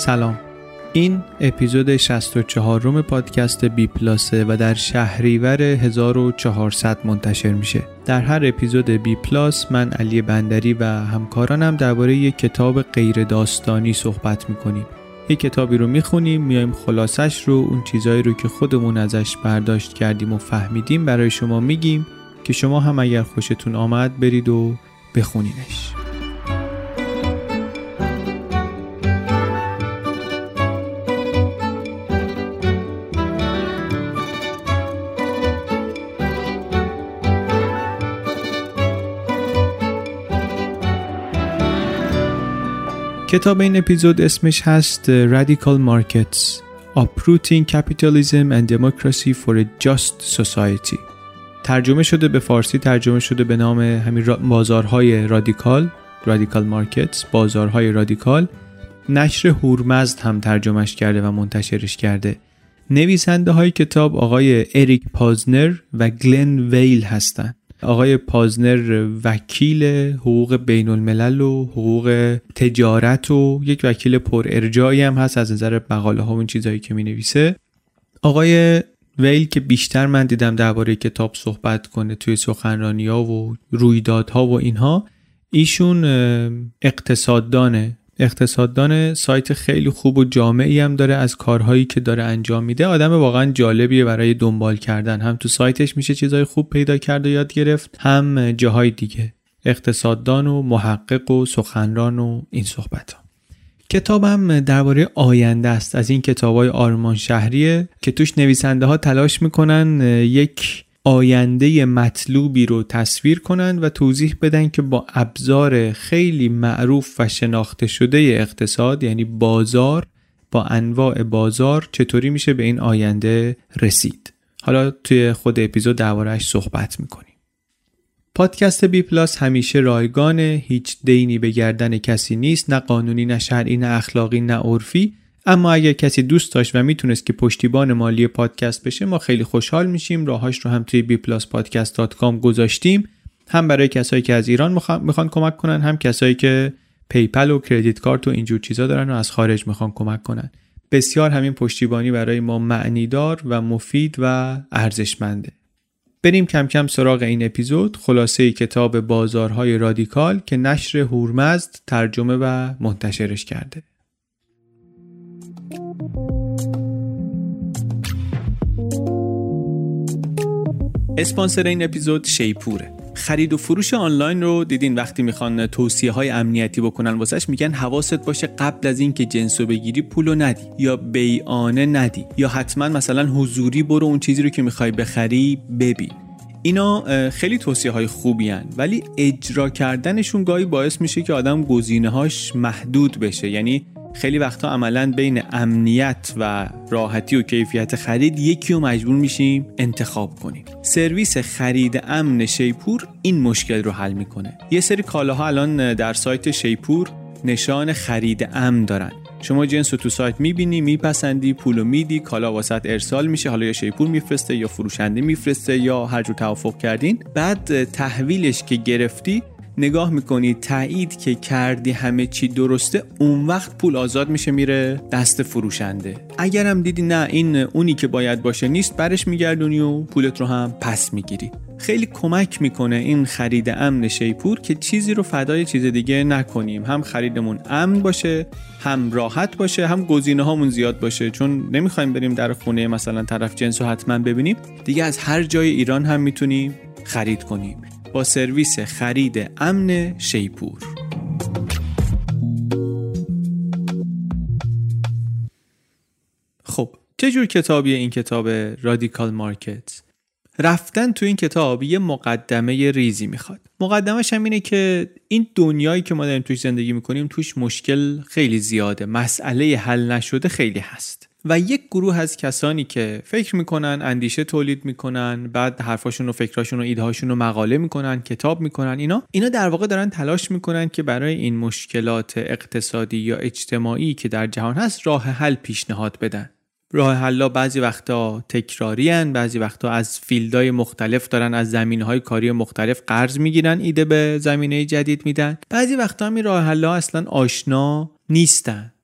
سلام، این اپیزود 64 پادکست بی پلاسه و در شهریور 1400 منتشر میشه. در هر اپیزود بی پلاس من علی بندری و همکارانم درباره یک کتاب غیر داستانی صحبت میکنیم. یک کتابی رو میخونیم، میایم خلاصش رو، اون چیزایی رو که خودمون ازش برداشت کردیم و فهمیدیم برای شما میگیم که شما هم اگر خوشتون آمد برید و بخونینش. کتاب این اپیزود اسمش هست Radical Markets: Uprooting Capitalism and Democracy for a Just Society. ترجمه شده به فارسی، ترجمه شده به نام همین بازارهای رادیکال، Radical Markets، بازارهای رادیکال. نشر هورمزد هم ترجمهش کرده و منتشرش کرده. نویسنده های کتاب آقای اریک پازنر و گلن ویل هستند. آقای پازنر وکیل حقوق بین الملل و حقوق تجارت و یک وکیل پر ارجاعی هم هست از نظر مقاله ها و این چیزایی که می نویسه. آقای ویل که بیشتر من دیدم درباره کتاب صحبت کنه توی سخنرانی ها و رویدادها و اینها، ایشون اقتصاددان سایت خیلی خوب و جامعی هم داره از کارهایی که داره انجام میده. آدم واقعا جالبیه برای دنبال کردن، هم تو سایتش میشه چیزای خوب پیدا کرد و یاد گرفت، هم جاهای دیگه. اقتصاددان و محقق و سخنران و این صحبت ها. کتابم درباره آینده است، از این کتابای آرمان شهریه که توش نویسنده ها تلاش میکنن یک آینده مطلوبی رو تصویر کنن و توضیح بدن که با ابزار خیلی معروف و شناخته شده اقتصاد، یعنی بازار، با انواع بازار چطوری میشه به این آینده رسید. حالا توی خود اپیزود درباره‌اش صحبت میکنیم. پادکست بی پلاس همیشه رایگانه، هیچ دینی به گردن کسی نیست، نه قانونی، نه شرعی، نه اخلاقی، نه عرفی. اما اگر کسی دوست داشت و میتونست که پشتیبان مالی پادکست بشه، ما خیلی خوشحال میشیم. راهاش رو هم توی bpluspodcast.com گذاشتیم، هم برای کسایی که از ایران میخوان کمک کنن، هم کسایی که پیپل و کردیت کارت و اینجور چیزا دارن و از خارج میخوان کمک کنن. بسیار همین پشتیبانی برای ما معنیدار و مفید و ارزشمنده. بریم کم کم سراغ این اپیزود. خلاصه کتاب بازارهای رادیکال که نشر هورمزد ترجمه و منتشرش کرده. اسپانسر این اپیزود شیپوره. خرید و فروش آنلاین رو دیدین وقتی میخوان توصیه‌های امنیتی بکنن واسش میگن حواست باشه قبل از این که جنسو بگیری پولو ندی، یا بیعانه ندی، یا حتما مثلا حضوری برو اون چیزی رو که میخوای بخری ببین. اینا خیلی توصیه‌های خوبی هن، ولی اجرا کردنشون گاهی باعث میشه که آدم گزینه‌هاش محدود بشه. یعنی خیلی وقتا عملاً بین امنیت و راحتی و کیفیت خرید یکی رو مجبور میشیم انتخاب کنیم. سرویس خرید امن شیپور این مشکل رو حل میکنه. یه سری کالاها الان در سایت شیپور نشان خرید امن دارن. شما جنس رو تو سایت میبینی، میپسندی، پولو میدی، کالا واسط ارسال میشه، حالا یا شیپور میفرسته یا فروشنده میفرسته یا هر جور توافق کردین. بعد تحویلش که گرفتی نگاه میکنی، تایید که کردی همه چی درسته، اون وقت پول آزاد میشه میره دست فروشنده. اگرم دیدی نه این اونی که باید باشه نیست، برش میگردونی و پولت رو هم پس میگیری. خیلی کمک میکنه این خرید امن شیپور که چیزی رو فدای چیز دیگه نکنیم. هم خریدمون امن باشه، هم راحت باشه، هم گزینه هامون زیاد باشه. چون نمیخوایم بریم در خونه مثلا طرف جنس رو حتما ببینیم، دیگه از هر جای ایران هم میتونیم خرید کنیم با سرویس خرید امن شیپور. خب چه جور کتابیه این کتاب رادیکال مارکت؟ رفتن تو این کتاب یه مقدمه ریزی میخواد. مقدمش هم اینه که این دنیایی که ما داریم توش زندگی میکنیم توش مشکل خیلی زیاده، مسئله حل نشده خیلی هست و یک گروه از کسانی که فکر میکنن، اندیشه تولید میکنن، بعد حرفاشون و فکراشون و ایدهاشون رو مقاله میکنن، کتاب میکنن، اینا در واقع دارن تلاش میکنن که برای این مشکلات اقتصادی یا اجتماعی که در جهان هست راه حل پیشنهاد بدن. راه حل‌ها بعضی وقتا تکراری هن، بعضی وقتا از فیلدهای مختلف دارن، از زمینه‌های کاری مختلف قرض میگیرن، ایده به زمینه جدید میدن. بعضی وقتا هم این راه حل‌ها اصلا آشنا نیستن.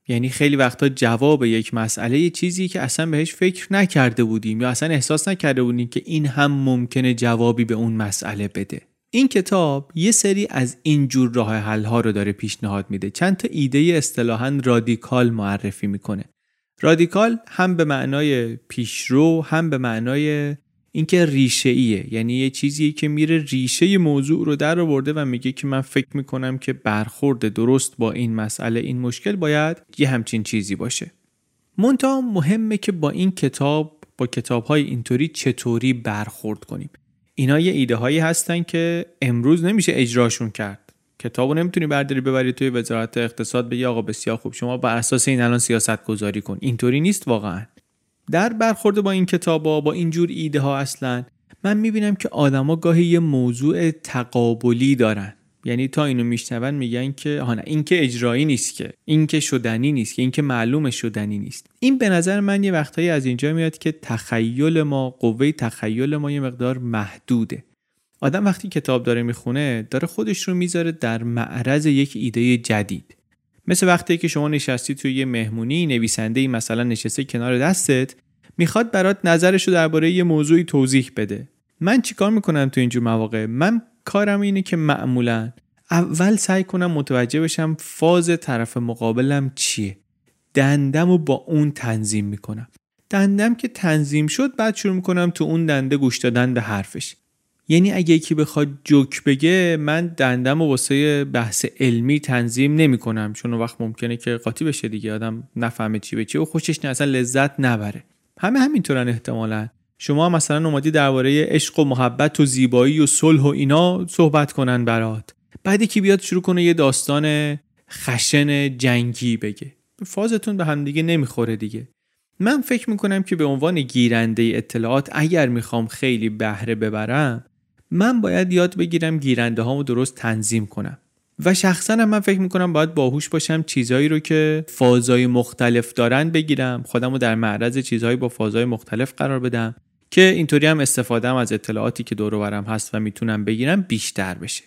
یعنی خیلی وقتا جواب یک مسئله یه چیزی که اصلا بهش فکر نکرده بودیم یا اصلا احساس نکرده بودیم که این هم ممکنه جوابی به اون مسئله بده. این کتاب یه سری از این جور راه حل ها رو داره پیشنهاد میده. چند تا ایده اصطلاحاً رادیکال معرفی میکنه. رادیکال هم به معنای پیشرو، هم به معنای اینکه ریشه‌ایه، یعنی یه چیزی که میره ریشه موضوع رو در آورده و میگه که من فکر میکنم که برخورد درست با این مسئله، این مشکل باید یه همچین چیزی باشه. منتها مهمه که با این کتاب، با کتاب‌های اینطوری چطوری برخورد کنیم. اینا یه ایده هایی هستن که امروز نمیشه اجراشون کرد. کتابو نمیتونی برداری ببری توی وزارت اقتصاد بگی آقا بسیار خوب شما بر اساس این الان سیاست گذاری کن. اینطوری نیست واقعا. در برخورد با این کتابا، با اینجور ایده ها اصلا من میبینم که آدما گاهی یه موضوع تقابلی دارن. یعنی تا اینو میشنون میگن که نه این که اجرایی نیست، که این که شدنی نیست، که این که معلومه شدنی نیست. این به نظر من یه وقتایی از اینجا میاد که تخیل ما، قوه تخیل ما یه مقدار محدوده. آدم وقتی کتاب داره میخونه داره خودش رو میذاره در معرض یک ایده جدید. مثل وقتی که شما نشستی توی یه مهمونی، نویسنده‌ای مثلا نشسته کنار دستت میخواد برات نظرش رو درباره یه موضوعی توضیح بده. من چیکار میکنم تو اینجور مواقع؟ من کارم اینه که معمولا اول سعی کنم متوجه بشم فاز طرف مقابلم چیه. دندم رو با اون تنظیم میکنم. دندم که تنظیم شد بعد شروع میکنم تو اون دنده گوش دادن به حرفش. یعنی اگه یکی بخواد جوک بگه من دندم رو واسه بحث علمی تنظیم نمی کنم، چون وقت ممکنه که قاطی بشه دیگه، آدم نفهمه چی به چی و خوشش اصلا لذت نبره. همینطورن احتمالاً. شما مثلا اومدی درباره عشق و محبت و زیبایی و صلح و اینا صحبت کنن برات، بعد یکی بیاد شروع کنه یه داستان خشن جنگی بگه، فازتون به هم دیگه نمیخوره دیگه. من فکر میکنم که به عنوان گیرنده اطلاعات اگر میخوام خیلی بهره ببرم، من باید یاد بگیرم گیرنده هامو درست تنظیم کنم و شخصا هم من فکر میکنم باید باهوش باشم چیزایی رو که فازهای مختلف دارن بگیرم، خودمو در معرض چیزهایی با فازهای مختلف قرار بدم که اینطوری هم استفاده‌ام از اطلاعاتی که دور و برم هست و میتونم بگیرم بیشتر بشه.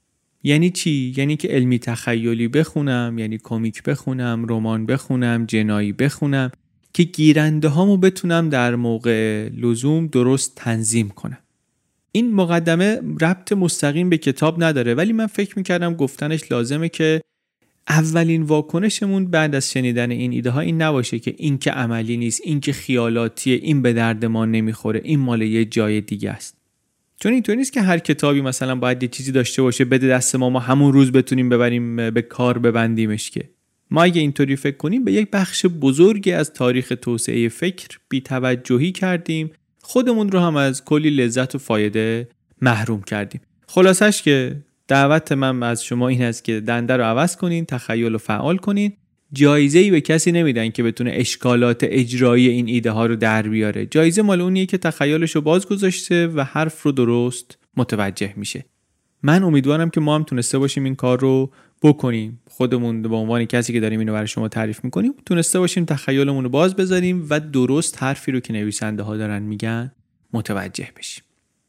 یعنی چی؟ یعنی که علمی تخیلی بخونم، یعنی کمیک بخونم، رمان بخونم، جنایی بخونم که گیرنده هامو بتونم در موقع لزوم درست تنظیم کنم. این مقدمه ربط مستقیم به کتاب نداره، ولی من فکر میکردم گفتنش لازمه که اولین واکنشمون بعد از شنیدن این ایده ها این نباشه که این که عملی نیست، این که خیالاتیه، این به درد ما نمیخوره، این مال یه جای دیگه است. چون اینطوری نیست که هر کتابی مثلا باید یه چیزی داشته باشه بده دست ما همون روز بتونیم ببریم به کار ببندیمش. که ما اگه اینطوری فکر کنیم به یک بخش بزرگی از تاریخ توسعه فکر بی‌توجهی کردیم، خودمون رو هم از کلی لذت و فایده محروم کردیم. خلاصش که دعوت من از شما این است که دنده رو عوض کنین، تخیل رو فعال کنین. جایزه‌ای به کسی نمیدن که بتونه اشکالات اجرایی این ایده ها رو در بیاره. جایزه مال اونیه که تخیلش رو باز گذاشته و حرف رو درست متوجه میشه. من امیدوارم که ما هم تونسته باشیم این کار رو بکنیم. خودمون به عنوان کسی که داریم اینو برای شما تعریف میکنیم تونسته باشیم تخیلمون رو باز بذاریم و درست حرفی رو که نویسنده ها دارن میگن متوجه بشیم.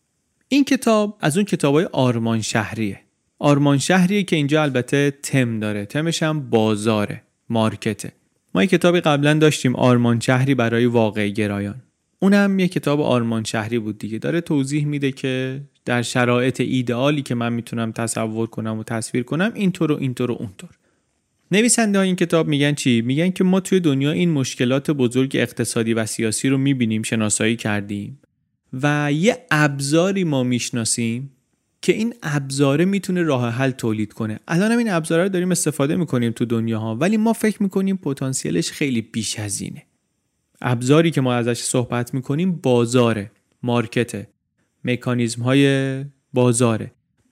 این کتاب از اون کتابای آرمان شهریه. آرمان شهریه که اینجا البته تم داره. تمش هم بازاره، مارکته. ما یک کتابی قبلا داشتیم آرمان شهری برای واقع گرایان. اونم یک کتاب آرمان شهری بود دیگه. داره توضیح میده که در شرایط ایدئالی که من میتونم تصور کنم و تصویر کنم اینطور و اینطور و اونطور. نویسنده ها این کتاب میگن چی؟ میگن که ما توی دنیا این مشکلات بزرگ اقتصادی و سیاسی رو میبینیم، شناسایی کردیم و یه ابزاری ما میشناسیم که این ابزاره میتونه راه حل تولید کنه. الان هم این ابزاره رو داریم استفاده میکنیم تو دنیاها، ولی ما فکر میکنیم پتانسیلش خیلی بیش از اینه. ابزاری که ما ازش صحبت میکنیم بازاره، مارکته، مکانیزم های بازاره.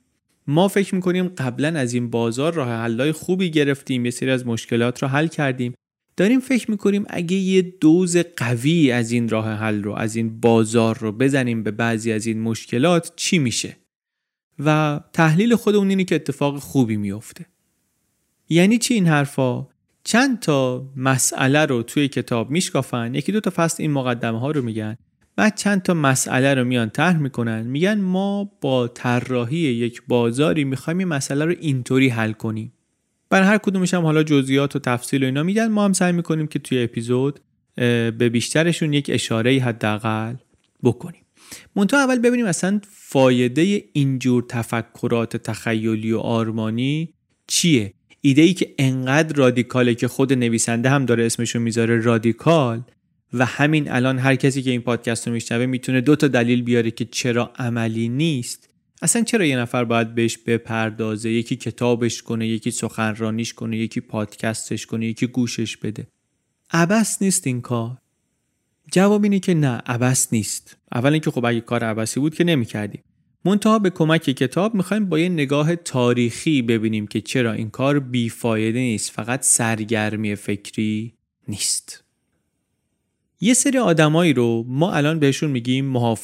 ما فکر میکنیم قبلا از این بازار راه حل‌های خوبی گرفتیم، یه سری از مشکلات رو حل کردیم. داریم فکر میکنیم اگه یه دوز قوی از این راه حل رو، از این بازار رو بزنیم به بعضی از این مشکلات چی میشه؟ و تحلیل خودمون اینه که اتفاق خوبی میفته. یعنی چی این حرفا؟ چند تا مسئله رو توی کتاب میشکافن، یکی دو تا فصل این مقدمه ها رو میگن، بعد چند تا مسئله رو میان طرح میکنن، میگن ما با طراحی یک بازاری میخوایم این مسئله رو اینطوری حل کنیم. برای هر کدومش هم حالا جزئیات و تفصیل و اینا میدن. ما هم سعی میکنیم که توی اپیزود به بیشترشون یک اشاره‌ای حداقل بکنیم. منتها اول ببینیم اصلا فایده اینجور تفکرات تخیلی و آرمانی چیه؟ ایده‌ای که انقدر رادیکاله که خود نویسنده هم داره اسمشو میذاره رادیکال و همین الان هر کسی که این پادکست رو میشنوه میتونه 2 تا دلیل بیاره که چرا عملی نیست. اصلا چرا یه نفر باید بهش بپردازه؟ یکی کتابش کنه، یکی سخنرانیش کنه، یکی پادکستش کنه، یکی گوشش بده. عبث نیست این کار؟ جواب اینه که نه، عبث نیست. اول اینکه خب اگه کار عبثی بود که نمی‌کردیم. منتها به کمک کتاب می‌خوایم با یه نگاه تاریخی ببینیم که چرا این کار بیفایده نیست، فقط سرگرمی فکری نیست. یه سری آدمایی رو ما الان بهشون میگیم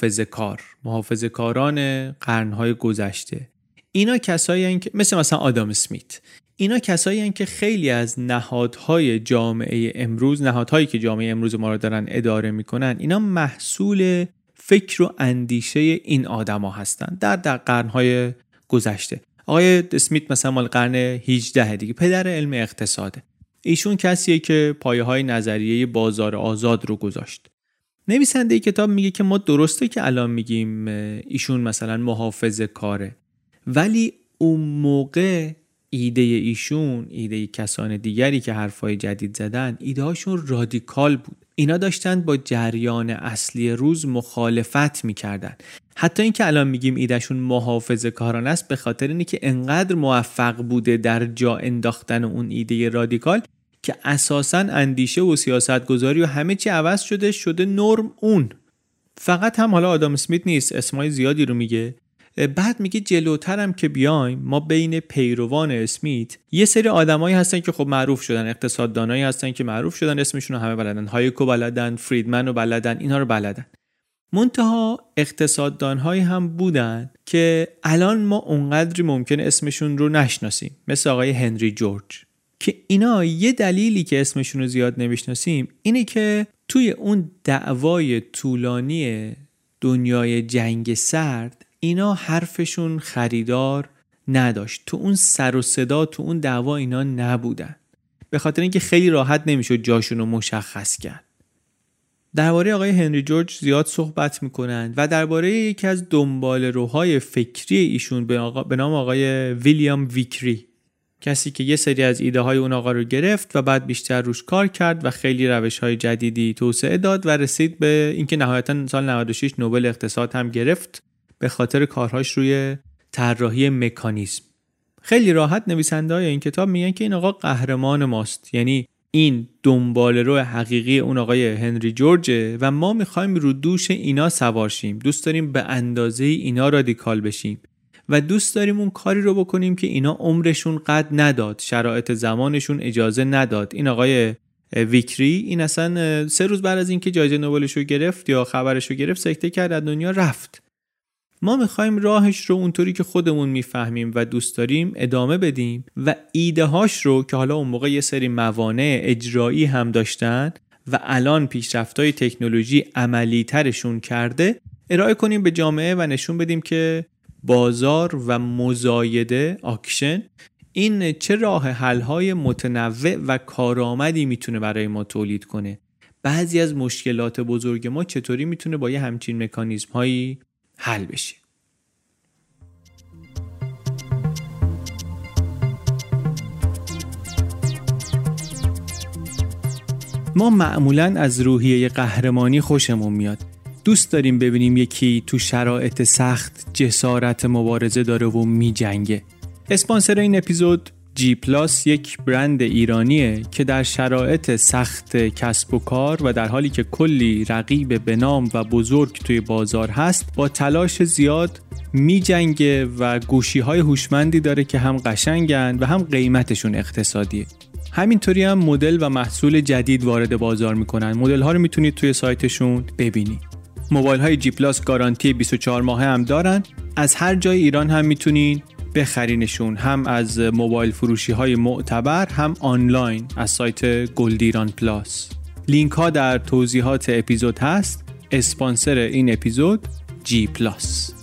محافظه‌کاران قرن‌های گذشته. اینا کسایی هستن که مثلا آدام اسمیت. اینا کسایی هستن که خیلی از نهادهای جامعه امروز، نهادهایی که جامعه امروز ما رو دارن اداره میکنن، اینا محصول فکر و اندیشه این آدما هستن در قرن‌های گذشته. آقای اسمیت مثلا مال قرن 18 دیگه، پدر علم اقتصاده. ایشون کسیه که پایه‌های نظریه بازار آزاد رو گذاشت. نویسنده کتاب میگه که ما درسته که الان میگیم ایشون مثلا محافظه‌کاره، ولی اون موقع ایده ایشون، ایده کسان دیگری که حرفای جدید زدن، ایده هاشون رادیکال بود. اینا داشتن با جریان اصلی روز مخالفت میکردن. حتی این که الان میگیم ایدهشون محافظه‌کارانه است به خاطر اینه که انقدر موفق بوده در جا انداختن اون ایده رادیکال که اساساً اندیشه و سیاستگذاری و همه چی عوض شده نرم اون. فقط هم حالا آدام اسمیت نیست، اسمای زیادی رو میگه. بعد میگه جلوترم که بیایم ما بین پیروان اسمیت یه سری آدمایی هستن که خب معروف شدن، اقتصاددانایی هستن که معروف شدن، اسمشون رو همه بلدن، هایکو بلدن، فریدمن رو بلدن، اینا رو بلدن. منتها اقتصاددانهایی هم بودن که الان ما اونقدری ممکنه اسمشون رو نشناسیم، مثل آقای هنری جورج، که اینا یه دلیلی که اسمشون رو زیاد نمیشناسیم اینه که توی اون دعوای طولانی دنیای جنگ سرد اینا حرفشون خریدار نداشت. تو اون سر و صدا تو اون دعوا اینا نبودن، به خاطر اینکه خیلی راحت نمیشد جاشون رو مشخص کرد. درباره آقای هنری جورج زیاد صحبت میکنن و درباره یکی از دنباله‌روهای فکری ایشون به نام آقای ویلیام ویکری، کسی که یه سری از ایده های اون آقا رو گرفت و بعد بیشتر روش کار کرد و خیلی روش های جدیدی توسعه داد و رسید به اینکه نهایتاً سال 96 نوبل اقتصاد هم گرفت به خاطر کارهاش روی طراحی مکانیزم. خیلی راحت نویسنده های این کتاب میگن که این آقا قهرمان ماست، یعنی این دنباله‌رو حقیقی اون آقای هنری جورجه و ما میخوایم رو دوش اینا سوار شیم، دوست داریم به اندازه اینا رادیکال بشیم و دوست داریم اون کاری رو بکنیم که اینا عمرشون قد نداد، شرایط زمانشون اجازه نداد. این آقای ویکری این اصلا 3 روز بعد از اینکه جایزه نوبلش رو گرفت یا خبرش رو گرفت سکته کرد، از دنیا رفت. ما میخوایم راهش رو اونطوری که خودمون میفهمیم و دوست داریم ادامه بدیم و ایده هاش رو که حالا اون موقع یه سری موانع اجرایی هم داشتن و الان پیشرفت‌های تکنولوژی عملی ترشون کرده ارائه کنیم به جامعه و نشون بدیم که بازار و مزایده اکشن این چه راه حل‌های متنوع و کارآمدی میتونه برای ما تولید کنه. بعضی از مشکلات بزرگ ما چطوری میتونه با یه همچین مکانیزم‌هایی حل بشه. ما معمولاً از روحیه قهرمانی خوشمون میاد. دوست داریم ببینیم یکی تو شرایط سخت جسارت مبارزه داره و میجنگه. اسپانسر این اپیزود جی پلاس یک برند ایرانیه که در شرایط سخت کسب و کار و در حالی که کلی رقیب به نام و بزرگ توی بازار هست با تلاش زیاد میجنگه و گوشی‌های هوشمندی داره که هم قشنگن و هم قیمتشون اقتصادیه. همینطوری هم مدل و محصول جدید وارد بازار میکنن. مدل‌ها رو میتونید توی سایتشون ببینید. موبایل‌های جی پلاس گارانتی 24 ماهه هم دارن. از هر جای ایران هم میتونین بخرینشون، هم از موبایل فروشی های معتبر هم آنلاین از سایت گلدیران پلاس. لینک ها در توضیحات اپیزود هست. اسپانسر این اپیزود جی پلاس.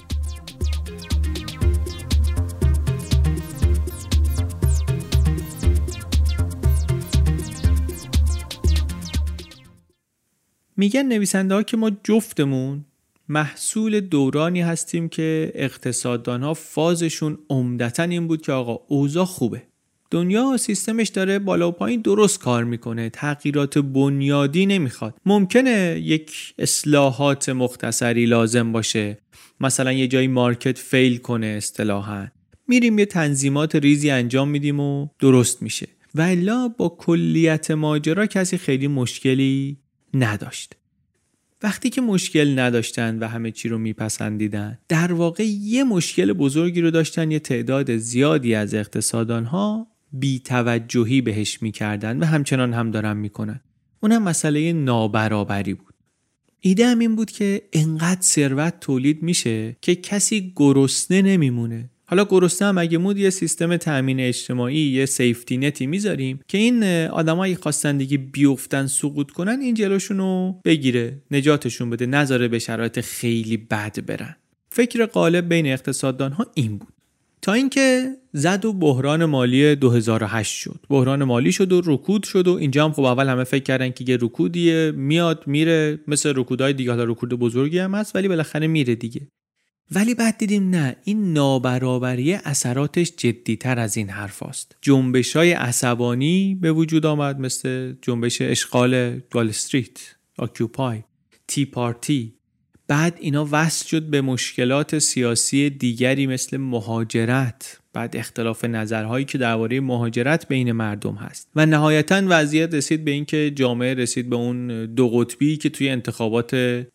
میگن نویسنده ها که ما جفتمون محصول دورانی هستیم که اقتصاددانها فازشون عمدتاً این بود که آقا اوضاع خوبه، دنیا سیستمش داره بالا و پایین درست کار میکنه، تغییرات بنیادی نمیخواد. ممکنه یک اصلاحات مختصری لازم باشه، مثلا یه جایی مارکت فیل کنه اصطلاحاً، میریم یه تنظیمات ریزی انجام میدیم و درست میشه. و الا با کلیت ماجرا کسی خیلی مشکلی نداشت. وقتی که مشکل نداشتن و همه چی رو میپسندیدن، در واقع یه مشکل بزرگی رو داشتن، یه تعداد زیادی از اقتصاددانها بی‌توجهی بهش میکردن و همچنان هم دارن میکنن. اونم مسئله نابرابری بود. ایده هم این بود که انقدر ثروت تولید میشه که کسی گرسنه نمیمونه. حالا گرسنه هم اگه مود یه سیستم تأمین اجتماعی، یه سیفتی نتی میذاریم که این آدمایی خواستن دیگه بیفتن سقوط کنن، این جلوشونو بگیره، نجاتشون بده، نذاره به شرایط خیلی بد برن. فکر غالب بین اقتصاددانها این بود، تا اینکه زد و بحران مالی 2008 شد. بحران مالی شد و رکود شد و اینجا هم خب اول همه فکر کردن که یه رکودیه، میاد میره، مثل رکودهای دیگه، حالا رکود بزرگی هم هست ولی بالاخره میره دیگه. ولی بعد دیدیم نه، این نابرابری اثراتش جدی‌تر از این حرف هست. جنبش‌های عصبانی به وجود آمد، مثل جنبش اشغال وال استریت، آکیوپای، تی پارتی. بعد اینا وصل شد به مشکلات سیاسی دیگری مثل مهاجرت، بعد اختلاف نظرهایی که درباره مهاجرت بین مردم هست و نهایتاً وضعیت رسید به این که جامعه رسید به اون دو قطبی که توی انتخابات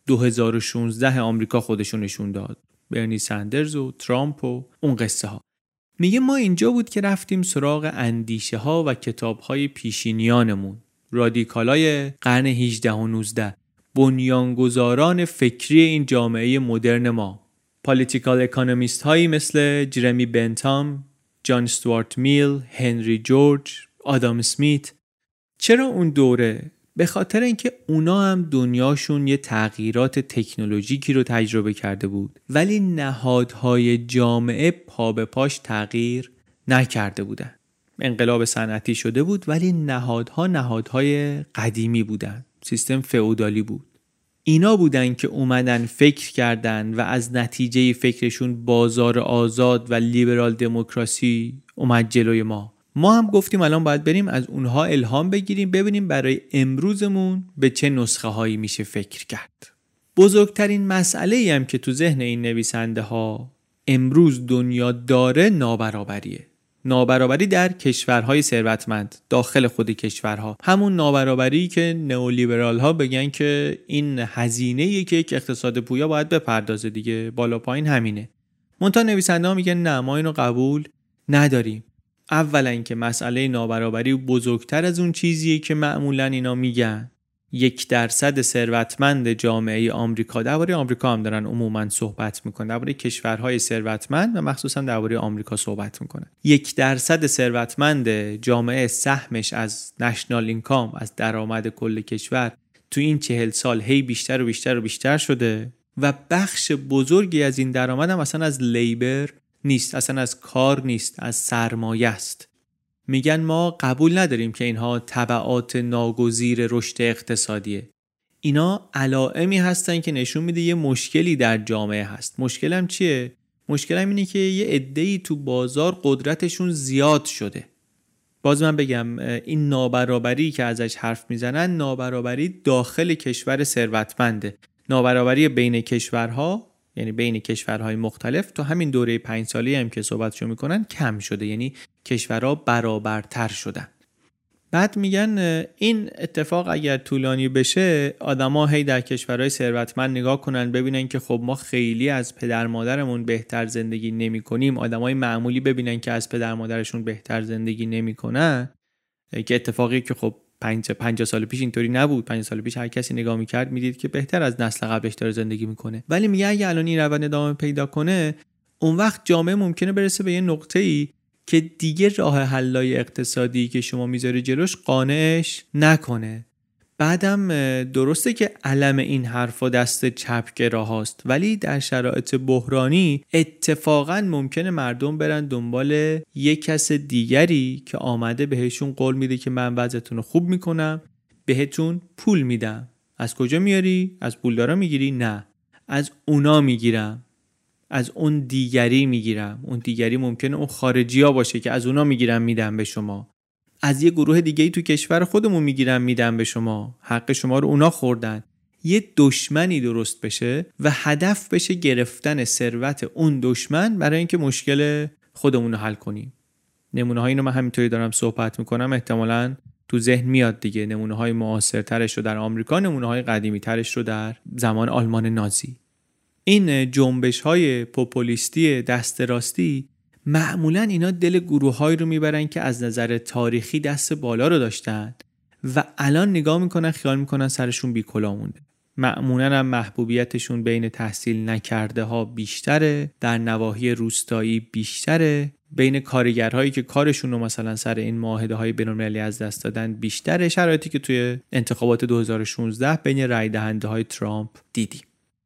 2016 آمریکا خودشون نشون داد، برنی سندرز و ترامپ و اون قصه ها. میگه ما اینجا بود که رفتیم سراغ اندیشه ها و کتاب های پیشینیانمون، رادیکالای قرن 18 و 19، بنیانگذاران فکری این جامعه مدرن ما، پالیتیکال اکونومیست هایی مثل جرمی بنتام، جان استوارت میل، هنری جورج، آدام اسمیت. چرا اون دوره؟ به خاطر اینکه اونا هم دنیاشون یه تغییرات تکنولوژیکی رو تجربه کرده بود ولی نهادهای جامعه پا به پاش تغییر نکرده بودن. انقلاب صنعتی شده بود ولی نهادهای قدیمی بودن، سیستم فئودالی بود. اینا بودن که اومدن فکر کردن و از نتیجه فکرشون بازار آزاد و لیبرال دموکراسی اومد جلوی ما. ما هم گفتیم الان باید بریم از اونها الهام بگیریم، ببینیم برای امروزمون به چه نسخه هایی میشه فکر کرد. بزرگترین مسئله‌ای هم که تو ذهن این نویسنده ها امروز دنیا داره نابرابریه. نابرابری در کشورهای ثروتمند، داخل خود کشورها، همون نابرابری که نئولیبرال ها بگن که این هزینه‌ایه که یک اقتصاد پویا باید بپردازه دیگه، بالا پایین همینه. منتها نویسنده ها میگن نه، ما اینو قبول نداریم. اولا که مسئله نابرابری بزرگتر از اون چیزیه که معمولا اینا میگن. 1% ثروتمند جامعه آمریکا، درباره آمریکا هم دارن عموما صحبت میکنن، درباره کشورهای ثروتمند و مخصوصا درباره آمریکا صحبت میکنن. 1% ثروتمند جامعه سهمش از نشنال اینکام، از درآمد کل کشور، تو این 40 سال هی بیشتر و بیشتر و بیشتر شده و بخش بزرگی از این درآمد هم اصلا از لیبر نیست، اصلا از کار نیست، از سرمایه است. میگن ما قبول نداریم که اینها تبعات ناگزیر رشد اقتصادیه. اینا علائمی هستن که نشون میده یه مشکلی در جامعه هست. مشکلم چیه؟ مشکلم اینه که یه عده‌ای تو بازار قدرتشون زیاد شده. باز من بگم این نابرابری که ازش حرف میزنن نابرابری داخل کشور ثروتمنده. نابرابری بین کشورها، یعنی بین کشورهای مختلف، تو همین دوره 5 سالی هم که صحبتشو میکنن کم شده، یعنی کشورها برابرتر شدن. بعد میگن این اتفاق اگر طولانی بشه، آدما هی در کشورهای ثروتمند نگاه کنن ببینن که خب ما خیلی از پدر مادرمون بهتر زندگی نمی‌کنیم، آدمای معمولی ببینن که از پدر مادرشون بهتر زندگی نمی‌کنن، که اتفاقی که خب 50 سال پیش اینطوری نبود. 50 سال پیش هر کسی نگاه میکرد میدید که بهتر از نسل قبلش داره زندگی میکنه. ولی میگه اگه الان این روند ادامه پیدا کنه، اون وقت جامعه ممکنه برسه به یه نقطه‌ای که دیگه راه حل‌های اقتصادی که شما میذاری جلوش قانعش نکنه. بعدم درسته که علم این حرفا دست چپگرا هاست، ولی در شرایط بحرانی اتفاقا ممکنه مردم برن دنبال یک کس دیگری که آمده بهشون قول میده که من وضعتون رو خوب میکنم، بهتون پول میدم. از کجا میاری؟ از پولدارا میگیری؟ نه، از اونا میگیرم، از اون دیگری میگیرم. اون دیگری ممکنه اون خارجی ها باشه که از اونا میگیرم میدم به شما. از یه گروه دیگه‌ای تو کشور خودمون میگیرم میدم به شما. حق شما رو اونا خوردن. یه دشمنی درست بشه و هدف بشه گرفتن ثروت اون دشمن برای اینکه مشکل خودمون رو حل کنیم. نمونه های اینو من همینطوری دارم صحبت میکنم، احتمالاً تو ذهن میاد دیگه. نمونه های معاصرترش رو در آمریکا، نمونه های قدیمی ترش رو در زمان آلمان نازی. این جنبش های پوپولیستی دست راستی معمولاً اینا دل گروه‌هایی رو میبرن که از نظر تاریخی دست بالا رو داشتن و الان نگاه میکنن خیال میکنن سرشون بی‌کلاه مونده. معمولاً هم محبوبیتشون بین تحصیل نکرده ها بیشتره، در نواحی روستایی بیشتره، بین کارگرهایی که کارشون رو مثلا سر این معاهده های بین‌المللی از دست دادن بیشتره. شرایطی که توی انتخابات 2016 بین رای دهنده های ترامپ دیدیم.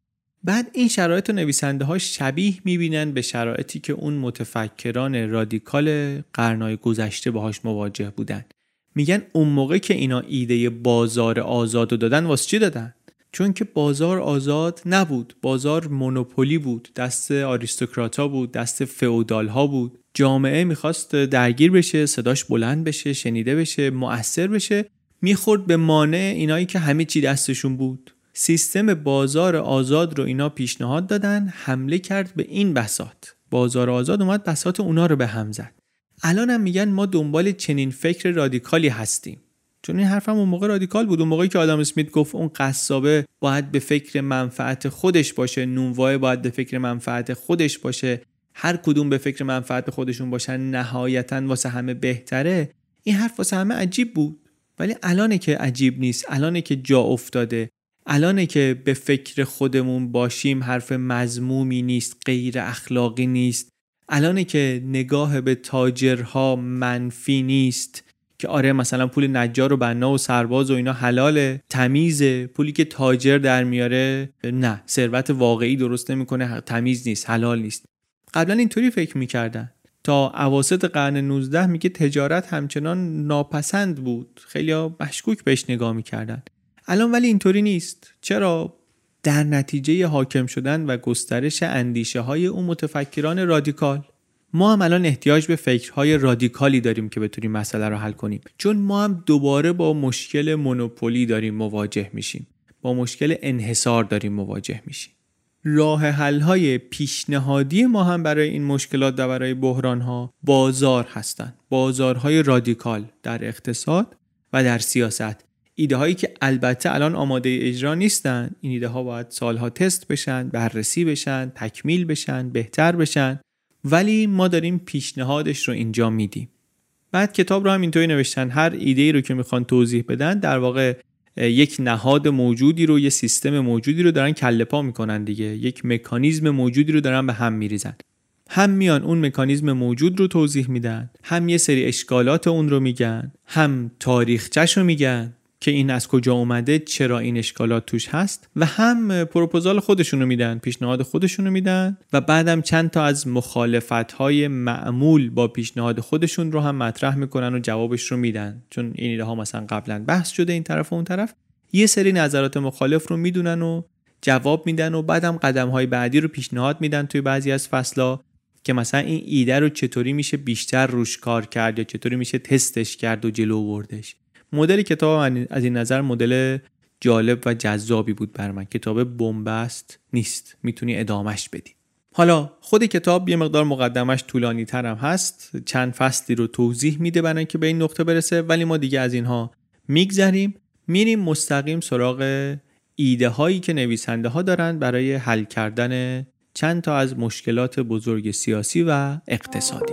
بعد این شرایط رو نویسنده ها شبیه میبینن به شرایطی که اون متفکران رادیکال قرنهای گذشته باهاش مواجه بودن. میگن اون موقع که اینا ایده بازار آزاد رو دادن، واسه چی دادن؟ چون که بازار آزاد نبود، بازار مونوپولی بود، دست آریستوکراتا بود، دست فئودال ها بود. جامعه میخواست درگیر بشه، صداش بلند بشه، شنیده بشه، مؤثر بشه، میخورد به مانع اینایی که همه چی دستشون بود. سیستم بازار آزاد رو اینا پیشنهاد دادن، حمله کرد به این بساط. بازار آزاد اومد بساط اونا رو به هم زد. الان هم میگن ما دنبال چنین فکر رادیکالی هستیم. چون این حرفم اون موقع رادیکال بود. اون موقعی که آدم اسمیت گفت اون قصابه باید به فکر منفعت خودش باشه، نونوای باید به فکر منفعت خودش باشه، هر کدوم به فکر منفعت خودشون باشن، نهایتاً واسه همه بهتره. این حرف واسه همه عجیب بود. ولی الانه که عجیب نیست، الانه که جا افتاده، الانه که به فکر خودمون باشیم حرف مذمومی نیست، غیر اخلاقی نیست. الانه که نگاه به تاجرها منفی نیست که آره مثلا پول نجار و بنا و سرباز و اینا حلاله، تمیزه، پولی که تاجر در میاره نه، ثروت واقعی درست نمیکنه، تمیز نیست، حلال نیست. قبلا اینطوری فکر میکردن. تا اواسط قرن 19 میگه تجارت همچنان ناپسند بود، خیلیا مشکوک بهش نگاه میکردن. الان ولی اینطوری نیست. چرا؟ در نتیجه حاکم شدن و گسترش اندیشه های اون متفکران رادیکال. ما هم الان احتیاج به فکرهای رادیکالی داریم که بتونیم مسئله رو حل کنیم. چون ما هم دوباره با مشکل مونوپولی داریم مواجه میشیم، با مشکل انحصار داریم مواجه میشیم. راه حل‌های پیشنهادی ما هم برای این مشکلات و برای بحران‌ها بازار هستن. بازارهای رادیکال در اقتصاد و در سیاست. ایده هایی که البته الان آماده اجرا نیستن. این ایده ها باید سالها تست بشن، بررسی بشن، تکمیل بشن، بهتر بشن. ولی ما داریم پیشنهادش رو اینجا میدیم. بعد کتاب رو هم اینطوری نوشتن هر ایده‌ای رو که میخوان توضیح بدن در واقع یک نهاد موجودی رو، یه سیستم موجودی رو دارن کله پا میکنن دیگه. یک مکانیزم موجودی رو دارن به هم میریزن. هم میان اون مکانیزم موجود رو توضیح میدن، هم یه سری اشکالات اون رو میگن، هم تاریخچه‌ش رو میگن که این از کجا اومده، چرا این اشکالات توش هست، و هم پروپوزال خودشونو میدن، پیشنهاد خودشونو میدن و بعدم چند تا از مخالفت‌های معمول با پیشنهاد خودشون رو هم مطرح میکنن و جوابش رو میدن. چون این ایده ها مثلا قبلا بحث شده این طرف و اون طرف، یه سری نظرات مخالف رو میدونن و جواب میدن و بعدم قدم‌های بعدی رو پیشنهاد میدن توی بعضی از فصل‌ها که مثلا این ایده رو چطوری میشه بیشتر روش کار کرد یا چطوری میشه تستش کرد و جلو بردش. مدل کتاب از این نظر مدل جالب و جذابی بود بر من. کتاب بن‌بست نیست، میتونی ادامهش بدی. حالا خود کتاب یه مقدار مقدمش طولانی ترم هست، چند فصلی رو توضیح میده برای اینکه به این نقطه برسه، ولی ما دیگه از اینها میگذریم، میریم مستقیم سراغ ایده هایی که نویسنده ها دارن برای حل کردن چند تا از مشکلات بزرگ سیاسی و اقتصادی.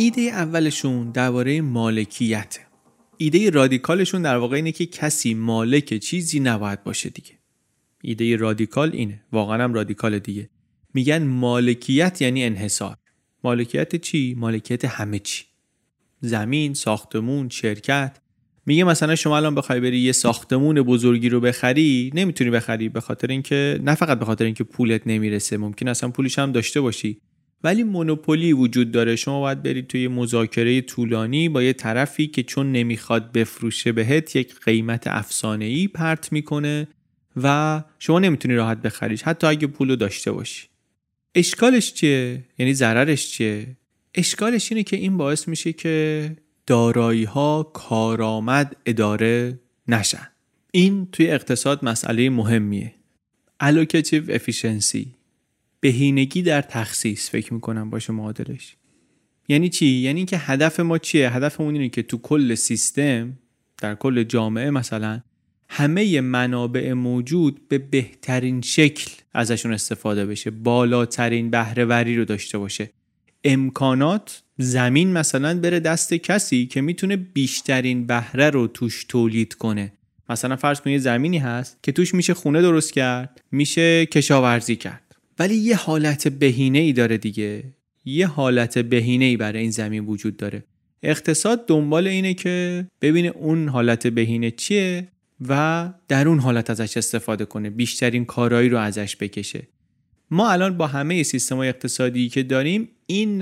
ایده اولشون درباره مالکیته. ایده رادیکالشون در واقع اینه که کسی مالک چیزی نباید باشه دیگه. ایده رادیکال اینه، واقعا هم رادیکال دیگه. میگن مالکیت یعنی انحصار. مالکیت چی؟ مالکیت همه چی. زمین، ساختمون، شرکت. میگه مثلا شما الان بخوای بری یه ساختمون بزرگی رو بخری، نمیتونی بخری به خاطر اینکه نه فقط به خاطر اینکه پولت نمیرسه، ممکن اصلا پولش هم داشته باشی، ولی مونوپولی وجود داره. شما باید برید توی مذاکره طولانی با یه طرفی که چون نمیخواد بفروشه بهت یک قیمت افسانه‌ای پرت میکنه و شما نمیتونی راحت بخریش حتی اگه پولو داشته باشی. اشکالش چیه؟ یعنی ضررش چیه؟ اشکالش اینه که این باعث میشه که دارایی‌ها کارآمد اداره نشن. این توی اقتصاد مسئله مهمیه. allocative efficiency، بهینگی در تخصیص، فکر میکنم باشه معادلش. یعنی چی؟ یعنی که هدف ما چیه؟ هدفمون اینه که تو کل سیستم، در کل جامعه مثلا، همه منابع موجود به بهترین شکل ازشون استفاده بشه، بالاترین بهره وری رو داشته باشه. امکانات، زمین مثلا بره دست کسی که میتونه بیشترین بهره رو توش تولید کنه. مثلا فرض کنید زمینی هست که توش میشه خونه درست کرد، میشه کشاورزی کرد، ولی یه حالت بهینه‌ای داره دیگه. یه حالت بهینه‌ای برای این زمین وجود داره. اقتصاد دنبال اینه که ببینه اون حالت بهینه چیه و در اون حالت ازش استفاده کنه، بیشترین کارایی رو ازش بکشه. ما الان با همه سیستم‌های اقتصادی که داریم این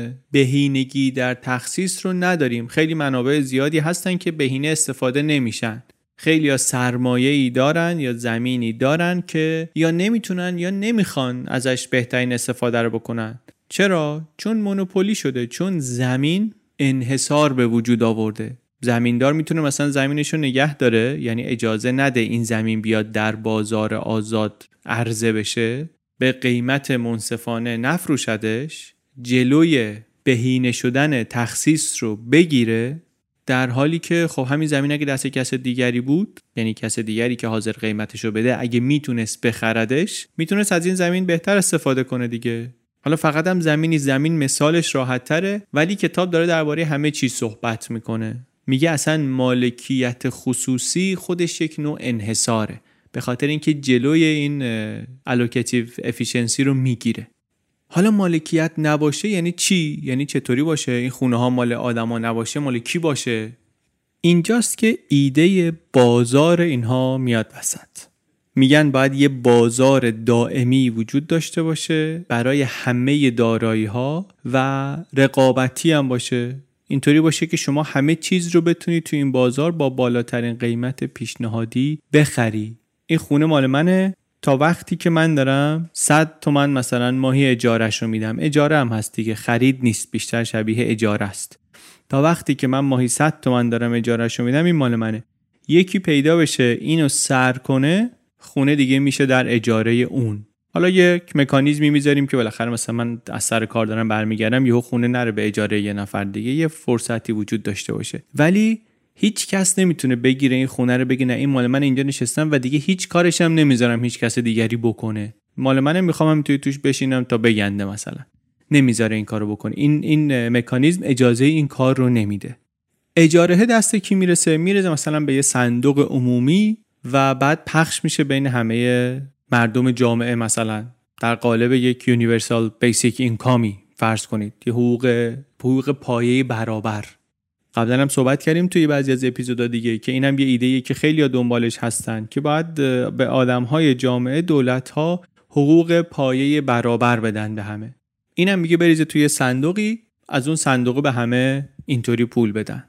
بهینگی در تخصیص رو نداریم. خیلی منابع زیادی هستن که بهینه استفاده نمیشن. خیلی ها سرمایه‌ای دارن یا زمینی دارن که یا نمیتونن یا نمیخوان ازش بهترین استفاده رو بکنن. چرا؟ چون مونوپولی شده، چون زمین انحصار به وجود آورده. زمیندار میتونه مثلا زمینش رو نگه داره، یعنی اجازه نده این زمین بیاد در بازار آزاد عرضه بشه، به قیمت منصفانه نفروشدش، جلوی بهینه شدن تخصیص رو بگیره، در حالی که خب همین زمین اگه دست کس دیگری بود، یعنی کس دیگری که حاضر قیمتش رو بده، اگه میتونست بخردش، میتونست از این زمین بهتر استفاده کنه دیگه. حالا فقط هم زمین مثالش راحت تره، ولی کتاب داره درباره همه چیز صحبت میکنه. میگه اصلا مالکیت خصوصی خودش یک نوع انحصاره، به خاطر اینکه جلوی این allocative efficiency رو میگیره. حالا مالکیت نباشه یعنی چی؟ یعنی چطوری باشه؟ این خونه ها مال آدما نباشه، مال کی باشه؟ اینجاست که ایده بازار اینها میاد وسط. میگن باید یه بازار دائمی وجود داشته باشه برای همه دارایی ها و رقابتی هم باشه. اینطوری باشه که شما همه چیز رو بتونی تو این بازار با بالاترین قیمت پیشنهادی بخری. این خونه مال منه، تا وقتی که من دارم 100 تومن مثلا ماهی اجارهش رو میدم. اجاره هم هست دیگه، خرید نیست، بیشتر شبیه اجاره است. تا وقتی که من ماهی 100 تومن دارم اجارهش رو میدم، این مال منه. یکی پیدا بشه اینو سر کنه، خونه دیگه میشه در اجاره اون. حالا یک مکانیزمی میذاریم که بالاخره مثلا من از سر کار دارم برمیگردم، یهو خونه نره به اجاره یه نفر دیگه، یه فرصتی وجود داشته باشه. ولی هیچ کس نمیتونه بگیره این خونه رو بگه نه این مال من، اینجا نشستم و دیگه هیچ کارش هم نمیذارم هیچ کس دیگری بکنه، مال منه، میخوام هم توش بشینم تا بگنده مثلا. نمیذاره این کارو بکنه. این مکانیزم اجازه این کار رو نمیده. اجاره دست کی میرسه مثلا به یه صندوق عمومی و بعد پخش میشه بین همه مردم جامعه، مثلا در قالب یک یونیورسال بیسیک اینکامی فرض کنید، یه حقوق پایه برابر. قبلا هم صحبت کردیم توی بعضی از اپیزودا دیگه که اینم یه ایده‌ایه که خیلی‌ها دنبالش هستن که باید به آدم‌های جامعه، دولت‌ها حقوق پایه برابر بدن به همه. اینم میگه بریزه توی صندوقی، از اون صندوق به همه اینطوری پول بدن.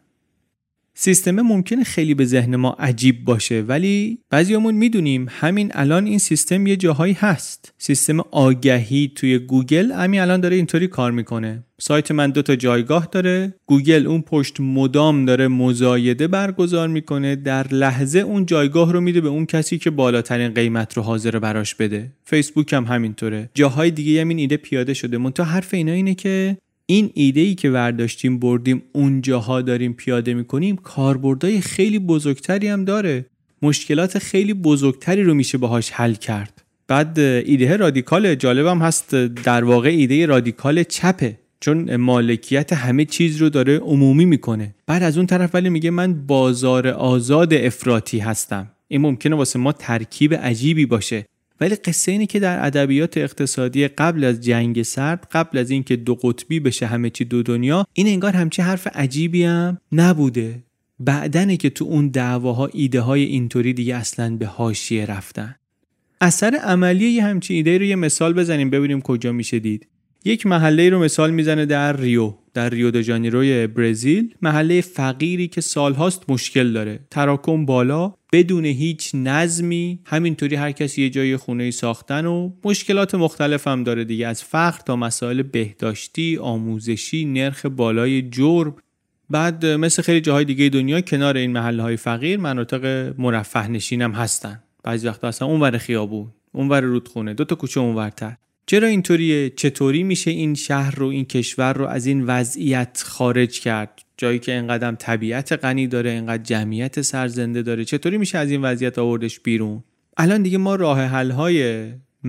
سیستم ممکنه خیلی به ذهن ما عجیب باشه، ولی بعضیامون میدونیم همین الان این سیستم یه جاهایی هست. سیستم آگهی توی گوگل همین الان داره اینطوری کار میکنه. سایت من 2 جایگاه داره، گوگل اون پشت مدام داره مزایده برگزار میکنه، در لحظه اون جایگاه رو میده به اون کسی که بالاترین قیمت رو حاضر براش بده. فیسبوک هم همینطوره، جاهای دیگه هم این ایده پیاده شده. منتها حرف اینا اینه که این ایده‌ای که برداشتیم بردیم اونجاها داریم پیاده میکنیم، کاربردهای خیلی بزرگتری هم داره، مشکلات خیلی بزرگتری رو میشه باهاش حل کرد. بعد ایده رادیکال جالبم هست، در واقع ایده رادیکال چپه. چون مالکیت همه چیز رو داره عمومی میکنه. بعد از اون طرف ولی میگه من بازار آزاد افراطی هستم. این ممکنه واسه ما ترکیب عجیبی باشه، ولی قصه اینه که در ادبیات اقتصادی قبل از جنگ سرد، قبل از اینکه دو قطبی بشه همه چی دو دنیا، این انگار همچی حرف عجیبی هم نبوده. بعدنه که تو اون دعواها ایده های اینطوری دیگه اصلاً به حاشیه رفتن. اثر عملی یه همچین ایده رو یه مثال بزنیم ببینیم کجا میشه دید. یک محله رو مثال میزنه در ریو د ژانیروی برزیل، محله فقیری که سالهاست مشکل داره، تراکم بالا، بدون هیچ نظمی، همینطوری هر کسی یه جای خونه‌ای ساختن و مشکلات مختلف هم داره دیگه، از فقر تا مسائل بهداشتی، آموزشی، نرخ بالای جرم. بعد مثل خیلی جاهای دیگه دنیا کنار این محله‌های فقیر مناطق مرفه نشین هم هستن. بعضی وقتا اصلا اونور خیابون، اونور رودخونه، 2 تا کوچه اونورتر. چرا اینطوریه؟ چطوری میشه این شهر رو، این کشور رو از این وضعیت خارج کرد؟ جایی که اینقدر طبیعت غنی داره، اینقدر جمعیت سرزنده داره، چطوری میشه از این وضعیت آوردش بیرون؟ الان دیگه ما راه حل‌های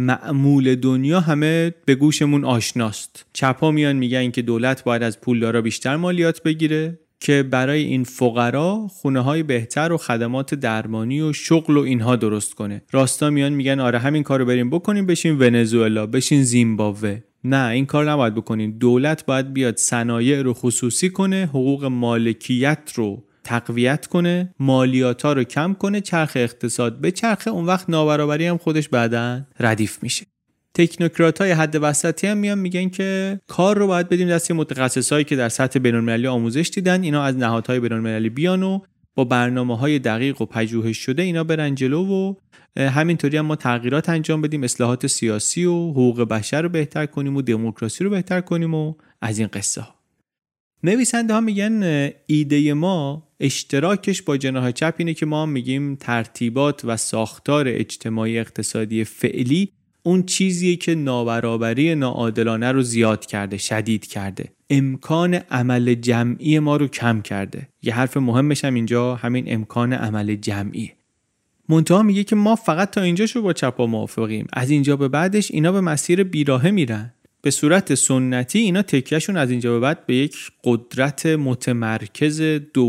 معمول دنیا همه به گوشمون آشناست. چپا میان میگن که دولت باید از پولدارا بیشتر مالیات بگیره که برای این فقرا خونه‌های بهتر و خدمات درمانی و شغل و اینها درست کنه. راستا میان میگن آره همین کارو بریم بکنیم، بشین ونزوئلا، بشین زیمبابوه. نه، این کار نباید بکنین. دولت باید بیاد صنایع رو خصوصی کنه، حقوق مالکیت رو تقویت کنه، مالیات‌ها رو کم کنه، چرخ اقتصاد به چرخه. اون وقت نابرابری هم خودش بعداً ردیف میشه. تکنوکرات‌های حد وسطی هم میان میگن که کار رو باید بدیم دست متخصصایی که در سطح بین‌المللی آموزش دیدن، اینا از نهادهای بین‌المللی بیان و با برنامه‌های دقیق و پژوهش شده اینا برن جلو و همینطوری هم ما تغییرات انجام بدیم، اصلاحات سیاسی و حقوق بشر رو بهتر کنیم و دموکراسی رو بهتر کنیم و از این قصه ها. نویسنده ها میگن ایده ما اشتراکش با جناح چپ اینه که ما میگیم ترتیبات و ساختار اجتماعی اقتصادی فعلی اون چیزیه که نابرابری ناعادلانه رو زیاد کرده، شدید کرده، امکان عمل جمعی ما رو کم کرده. یه حرف مهمش هم اینجا همین امکان عمل جمعی. منتها میگه که ما فقط تا اینجاشو با چپا موافقیم، از اینجا به بعدش اینا به مسیر بیراهه میرن. به صورت سنتی اینا تکیهشون از اینجا به بعد به یک قدرت متمرکز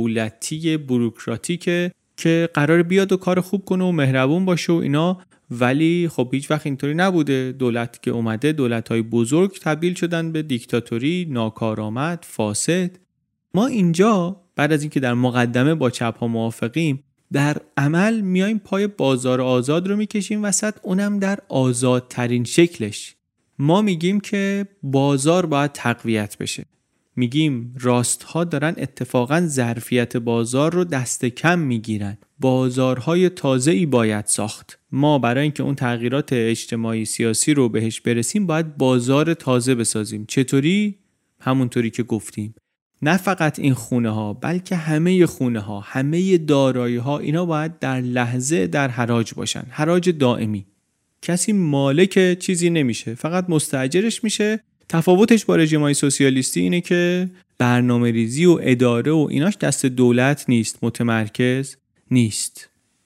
دولتی بوروکراتیکه که قرار بیاد و کار خوب کنه و مهربون باشه و اینا، ولی خب هیچ وقت اینطوری نبوده. دولت که اومده، دولت‌های بزرگ تبدیل شدن به دیکتاتوری، ناکارآمد، فاسد. ما اینجا بعد از اینکه در مقدمه با چپ‌ها موافقیم، در عمل میایم پای بازار آزاد رو میکشیم وسط، اونم در آزادترین شکلش. ما میگیم که بازار باید تقویت بشه. میگیم راستها دارن اتفاقا ظرفیت بازار رو دست کم میگیرن. بازارهای تازه‌ای باید ساخت. ما برای اینکه اون تغییرات اجتماعی سیاسی رو بهش برسیم باید بازار تازه بسازیم. چطوری؟ همونطوری که گفتیم. نه فقط این خونه ها بلکه همه خونه ها، همه دارایی ها، اینا باید در لحظه در حراج باشن. حراج دائمی. کسی مالک چیزی نمیشه، فقط مستاجرش میشه. تفاوتش با رژیم‌های سوسیالیستی اینه که برنامه ریزی و اداره و ایناش دست دولت نیست، متمرکز نیست.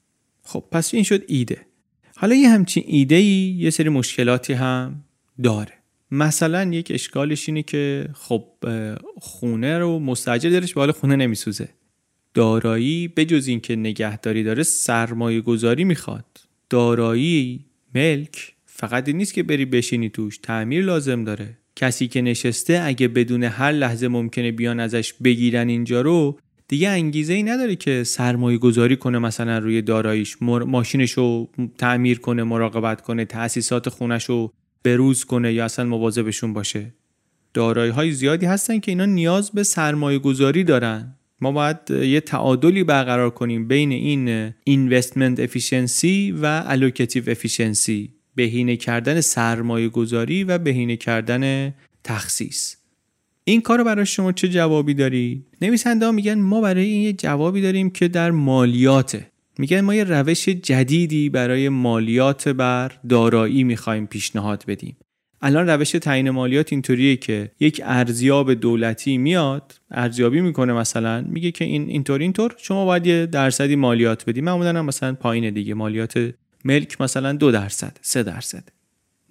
خب پس این شد ایده. حالا یه همچین ایده‌ای یه سری مشکلاتی هم داره. مثلا یک اشکالش اینه که خب خونه رو مستاجر دارش، به حال خونه نمیسوزه. دارایی به جز این که نگهداری داره، سرمایه گذاری میخواد. دارایی، ملک فقط این نیست که بری بشینی توش، تعمیر لازم داره. کسی که نشسته اگه بدون هر لحظه ممکنه بیان ازش بگیرن اینجا رو، دیگه انگیزه‌ای نداره که سرمایه گذاری کنه مثلا روی داراییش، ماشینشو تعمیر کنه، مراقبت کنه، تأسیسات خونه‌شو بروز کنه یا اصلا مواظبشون باشه. دارایی‌های زیادی هستن که اینا نیاز به سرمایه گذاری دارن. ما باید یه تعادلی برقرار کنیم بین این investment efficiency و allocative efficiency، بهینه کردن سرمایه گذاری و بهینه کردن تخصیص. این کارو برای شما چه جوابی داری؟ نویسنده ها میگن ما برای این یه جوابی داریم که در مالیاته. میگن ما یه روش جدیدی برای مالیات بر دارایی میخوایم پیشنهاد بدیم. الان روش تعیین مالیات اینطوریه که یک ارزیاب دولتی میاد، ارزیابی میکنه، مثلا میگه که اینطور شما باید یه درصدی مالیات بدی. معمولا هم مثلا پایین دیگه، مالیات ملک مثلا 2%، 3%.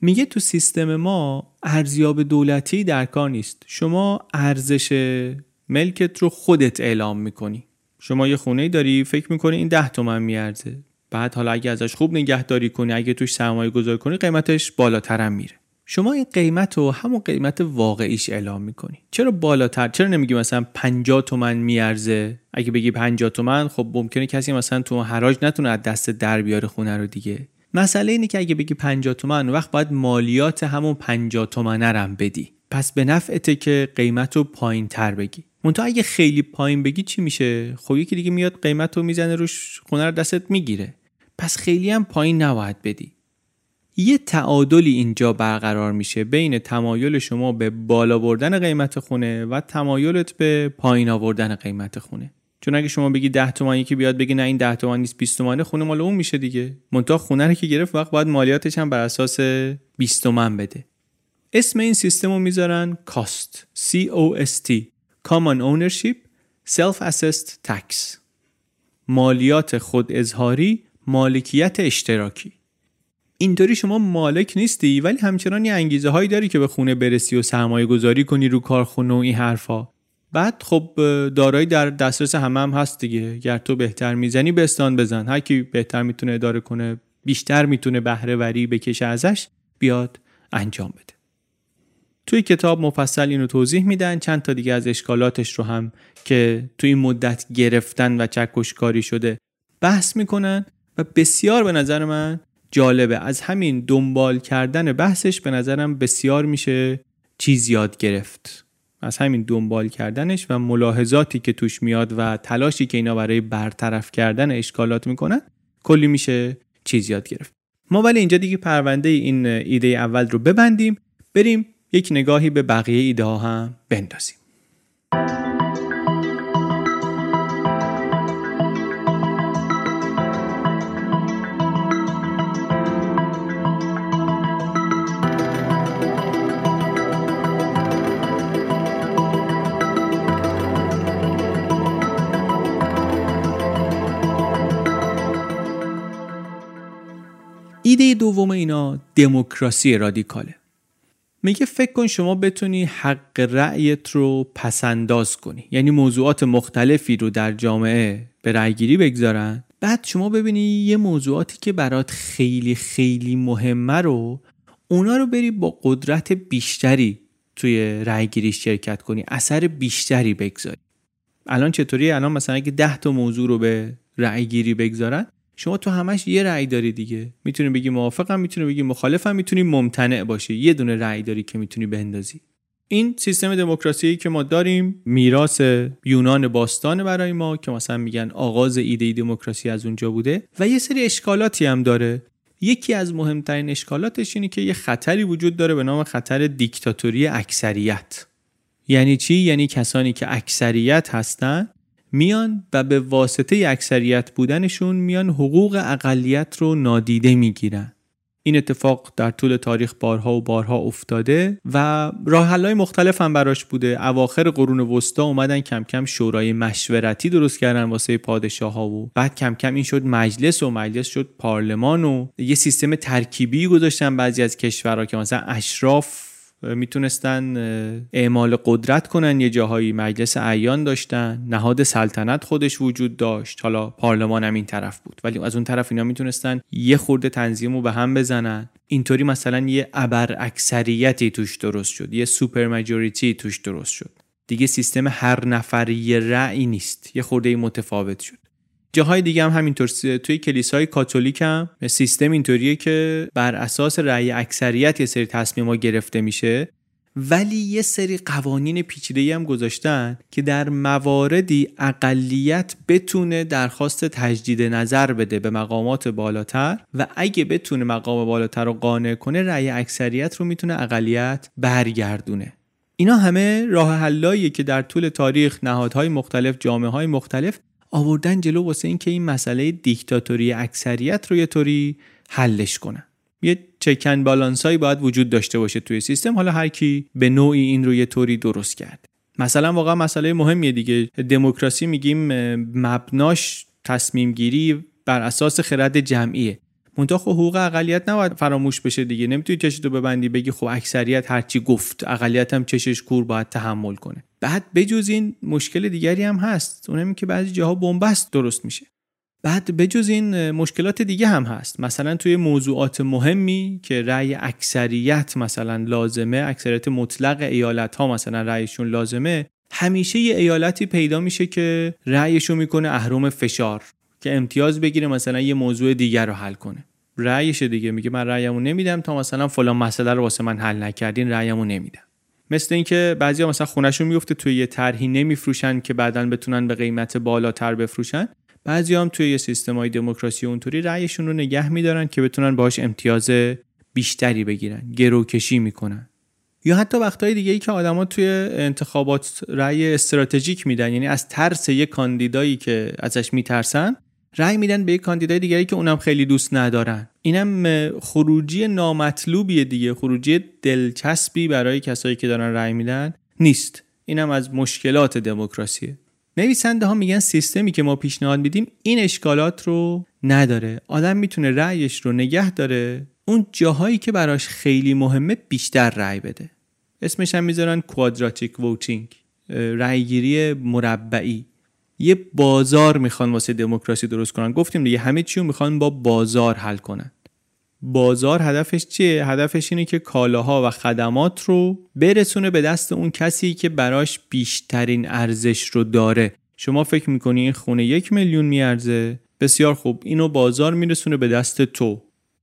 میگه تو سیستم ما ارزیاب دولتی در کار نیست. شما ارزش ملکت رو خودت اعلام میکنی. شما یه خونه داری، فکر میکنی این 10 تومن میارزه. بعد حالا اگه ازش خوب نگهداری کنی، اگه توش سرمایه گذاری کنی، قیمتش بالاتر هم میره. شما این قیمت رو همون قیمت واقعیش اعلام میکنی. چرا بالاتر؟ چرا نمیگی مثلا 50 تومن میارزه؟ اگه بگی 50 تومن، خب ممکنه کسی مثلا تو حراج نتونه از دست در بیاره خونه رو دیگه. مسئله اینه که اگه بگی 50 تومن، وقت باید مالیات همون 50 تومنه رو هم بدی. پس به نفعته که قیمت رو پایین تر بگی. منتها اگه خیلی پایین بگی چی میشه؟ خب یکی دیگه میاد قیمت رو میزنه روش، خونه رو دستت میگیره. پس خیلی هم پایین نباید بدی. یه تعادلی اینجا برقرار میشه بین تمایل شما به بالا بردن قیمت خونه و تمایلت به پایین آوردن قیمت خونه. چون اگه شما بگی 10 تومن، یکی بیاد بگی نه این 10 تومن نیست 20 تومنه، خونه مال اون میشه دیگه. منتها خونه رو که گرفت وقت باید مالیاتش هم بر اساس 20 تومن بده. اسم این سیستم رو میذارن COST COST Common Ownership Self-Assessed Tax. مالیات خود اظهاری، مالکیت اشتراکی. اینطوری شما مالک نیستی ولی همچنان یه انگیزه هایی داری که به خونه برسی و سرمایه گذاری کنی رو کارخونه و این حرفا. بعد خب دارایی در دسترس همه هم هست دیگه. گر تو بهتر میزنی بستان بزن. هر کی بهتر میتونه اداره کنه، بیشتر میتونه بهره وری بکشه ازش، بیاد انجام بده. توی کتاب مفصل اینو توضیح میدن. چند تا دیگه از اشکالاتش رو هم که توی این مدت گرفتن و چکشکاری شده بحث میکنن و بسیار به نظر من جالبه. از همین دنبال کردن بحثش به نظرم بسیار میشه چیز یاد گرفت. از همین دنبال کردنش و ملاحظاتی که توش میاد و تلاشی که اینا برای برطرف کردن اشکالات میکنن کلی میشه چیز یاد گرفت. ما ولی اینجا دیگه پرونده این ایده اول رو ببندیم، بریم یک نگاهی به بقیه ایده ها هم بندازیم. ایده دوم اینا دموکراسی رادیکاله. میگه فکر کن شما بتونی حق رأیت رو پسنداز کنی، یعنی موضوعات مختلفی رو در جامعه به رأیگیری بگذارن، بعد شما ببینی یه موضوعاتی که برات خیلی خیلی مهمه رو اونا رو بری با قدرت بیشتری توی رأیگیری شرکت کنی، اثر بیشتری بگذاری. الان چطوریه؟ الان مثلا اگه 10 تا موضوع رو به رأیگیری بگذارن، شما تو همش یه رأی داری دیگه. میتونی بگی موافقم، میتونی بگی مخالفم، میتونی ممتنع باشی. یه دونه رأی داری که میتونی بندازی. این سیستم دموکراسی که ما داریم میراث یونان باستان برای ما که مثلا میگن آغاز ایده دموکراسی از اونجا بوده و یه سری اشکالاتی هم داره. یکی از مهمترین اشکالاتش اینه که یه خطری وجود داره به نام خطر دیکتاتوری اکثریت. یعنی چی؟ یعنی کسانی که اکثریت هستن میان و به واسطه اکثریت بودنشون میان حقوق اقلیت رو نادیده میگیرن. این اتفاق در طول تاریخ بارها و بارها افتاده و راه حل‌های مختلف هم براش بوده. اواخر قرون وسطا اومدن کم کم شورای مشورتی درست کردن واسه پادشاه‌ها و بعد کم کم این شد مجلس و مجلس شد پارلمان و یه سیستم ترکیبی گذاشتن بعضی از کشورها که مثلا اشراف میتونستن اعمال قدرت کنن، یه جاهایی مجلس اعیان داشتن، نهاد سلطنت خودش وجود داشت، حالا پارلمان هم این طرف بود، ولی از اون طرف اینا میتونستن یه خورده تنظیمو به هم بزنن. اینطوری مثلا یه ابر اکثریتی توش درست شد، یه سوپر ماجوریتی توش درست شد. دیگه سیستم هر نفری رأی نیست، یه خورده متفاوت شد. جاهای دیگه هم همینطور. توی کلیسای کاتولیک هم سیستم اینطوریه که بر اساس رأی اکثریت یه سری تصمیم‌ها گرفته میشه، ولی یه سری قوانین پیچیده‌ای هم گذاشتن که در مواردی اقلیت بتونه درخواست تجدید نظر بده به مقامات بالاتر و اگه بتونه مقام بالاتر رو قانع کنه، رأی اکثریت رو میتونه اقلیت برگردونه. اینا همه راه حلاییه که در طول تاریخ نهادهای مختلف، جامعه‌های مختلف آوردن جلو واسه این که این مسئله دیکتاتوری اکثریت رو یه طوری حلش کنن. یه چکن بالانسایی باید وجود داشته باشه توی سیستم. حالا هر کی به نوعی این رو یه طوری درست کرد. مثلا واقعا مسئله مهمیه دیگه. دموکراسی میگیم مبناش تصمیم گیری بر اساس خرد جمعیه. منتها خب حقوق اقلیت نباید فراموش بشه دیگه. نمیتونی چشتو ببندی بگی خب اکثریت هرچی گفت اقلیت هم چشش کور باید تحمل کنه. بعد بجز این مشکل دیگری هم هست، اونم که بعضی جاها بنبست درست میشه. بعد بجز این مشکلات دیگه هم هست، مثلا توی موضوعات مهمی که رأی اکثریت مثلا لازمه، اکثریت مطلق ایالت ها مثلا رأیشون لازمه، همیشه یه ایالتی پیدا میشه که رأیشو میکنه اهرم فشار که امتیاز بگیره مثلا یه موضوع دیگر رو حل کنه. رأیش دیگه میگه من رأیمو نمیدم تا مثلا فلان مسئله رو واسه من حل نکردین، رأیمو نمیدم. مثل اینکه بعضیا مثلا خونه‌شون میفته توی یه طرحی نمیفروشن که بعداً بتونن به قیمت بالاتر بفروشن. بعضیا هم توی یه سیستمای دموکراسی اونطوری رأیشون رو نگه میدارن که بتونن باهاش امتیاز بیشتری بگیرن، گروکشی میکنن. یا حتی وقتای دیگه‌ای که آدما توی انتخابات رأی استراتژیک میدن، یعنی از ترس یک کاندیدایی که ازش میترسن رأی میدن به یک کاندیدای دیگری که اونم خیلی دوست ندارن. اینم خروجی نامطلوبیه دیگه، خروجی دلچسبی برای کسایی که دارن رأی میدن نیست. اینم از مشکلات دموکراسیه. نویسنده ها میگن سیستمی که ما پیشنهاد میدیم این اشکالات رو نداره. آدم میتونه رأیش رو نگه داره، اون جاهایی که براش خیلی مهمه بیشتر رأی بده. اسمش هم میذارن کوادراتیک ووتینگ، رأیگیری مربعی. یه بازار میخوان واسه دموکراسی درست کنن. گفتیم دیگه همه چی رو میخوان با بازار حل کنن. بازار هدفش چیه؟ هدفش اینه که کالاها و خدمات رو برسونه به دست اون کسی که براش بیشترین ارزش رو داره. شما فکر میکنی این خونه 1 میلیون میارزه؟ بسیار خوب، اینو بازار میرسونه به دست تو.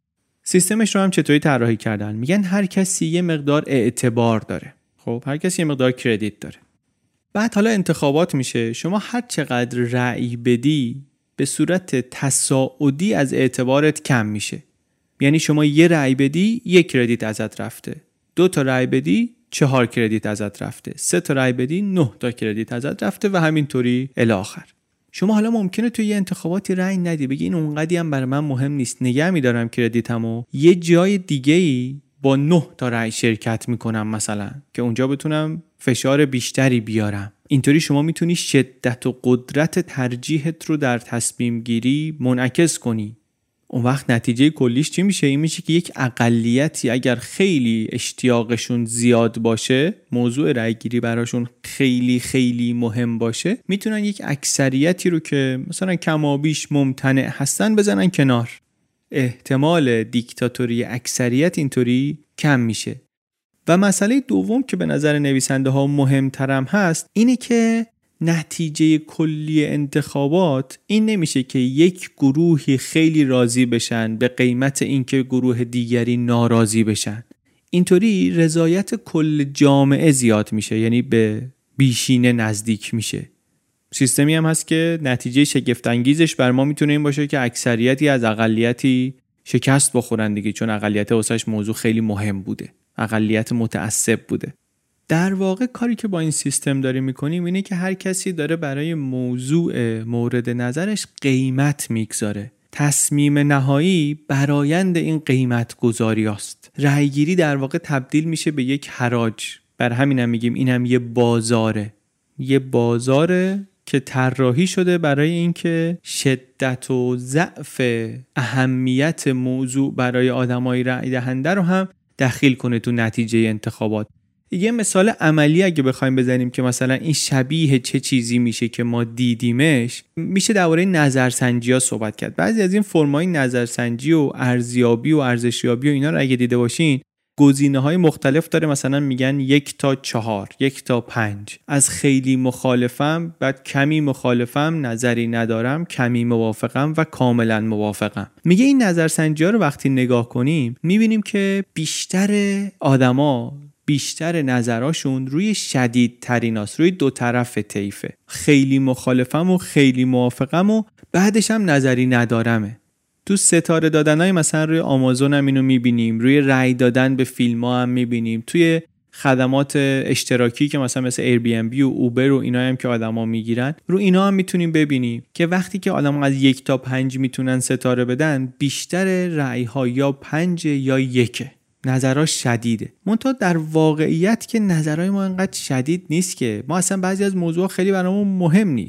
سیستمش رو هم چطوری طراحی کردن؟ میگن هر کسی یه مقدار اعتبار داره. خب هر کسی یه مقدار کردیت داره. بعد حالا انتخابات میشه، شما هر چقدر رأی بدی به صورت تصاعدی از اعتبارت کم میشه. یعنی شما یه رأی بدی 1 کردیت ازت رفته، 2 تا رأی بدی 4 کردیت ازت رفته، 3 تا رأی بدی 9 تا کردیت ازت رفته و همینطوری الی آخر. شما حالا ممکنه توی یه انتخاباتی رأی ندی، بگی این اونقدی هم برای من مهم نیست، نگه می‌دارم کردیتمو، یه جای دیگه‌ای با 9 تا رأی شرکت میکنم مثلا که اونجا بتونم فشار بیشتری بیارم. اینطوری شما میتونی شدت و قدرت ترجیحت رو در تصمیم گیری منعکس کنی. اون وقت نتیجه کلیش چی میشه؟ این میشه که یک اقلیتی اگر خیلی اشتیاقشون زیاد باشه، موضوع رأی گیری براشون خیلی خیلی مهم باشه، میتونن یک اکثریتی رو که مثلا کمابیش ممتنع هستن بزنن کنار. احتمال دیکتاتوری اکثریت اینطوری کم میشه. و مسئله دوم که به نظر نویسنده ها مهمترم هست اینه که نتیجه کلی انتخابات این نمیشه که یک گروهی خیلی راضی بشن به قیمت اینکه گروه دیگری ناراضی بشن. اینطوری رضایت کل جامعه زیاد میشه، یعنی به بیشینه نزدیک میشه. سیستمی هم هست که نتیجه شگفت انگیزش بر ما میتونه این باشه که اکثریتی از اقلیتی شکست بخورن دیگه، چون اقلیت واسش موضوع خیلی مهم بوده، اقلیت متعصب بوده. در واقع کاری که با این سیستم داریم میکنیم اینه که هر کسی داره برای موضوع مورد نظرش قیمت میگذاره. تصمیم نهایی برآیند این قیمت گذاری است. رأیگیری در واقع تبدیل میشه به یک حراج. بر همینم میگیم اینم یه بازاره. یه بازاره که طراحی شده برای اینکه شدت و ضعف اهمیت موضوع برای آدمای رأی دهنده رو هم دخیل کنه تو نتیجه انتخابات. یه مثال عملی اگه بخوایم بزنیم که مثلا این شبیه چه چیزی میشه که ما دیدیمش، میشه درباره نظرسنجی ها صحبت کرد. بعضی از این فرمای نظرسنجی و ارزیابی و ارزشیابی و اینا رو اگه دیده باشین، گزینه‌های مختلف داره. مثلا میگن 1 تا 4، 1 تا 5. از خیلی مخالفم، بعد کمی مخالفم، نظری ندارم، کمی موافقم و کاملا موافقم. میگه این نظرسنجی‌ها رو وقتی نگاه کنیم میبینیم که بیشتر آدما بیشتر نظراشون روی شدیدتریناست، روی دو طرف طیفه. خیلی مخالفم و خیلی موافقم و بعدش هم نظری ندارمه. تو ستاره دادنای مثلا روی آمازون هم اینو میبینیم، روی رای دادن به فیلم ها هم میبینیم، توی خدمات اشتراکی که مثل ایر بی ام بی و اوبر و اینا هم که آدما میگیرن، رو اینا هم میتونیم ببینیم که وقتی که آدما از 1 تا 5 میتونن ستاره بدن، بیشتر رای ها یا 5 یا 1. نظراش شدیده. منتها در واقعیت که نظرهای ما انقدر شدید نیست، که ما اصلا بعضی از موضوع خیلی برامون مهم نیست.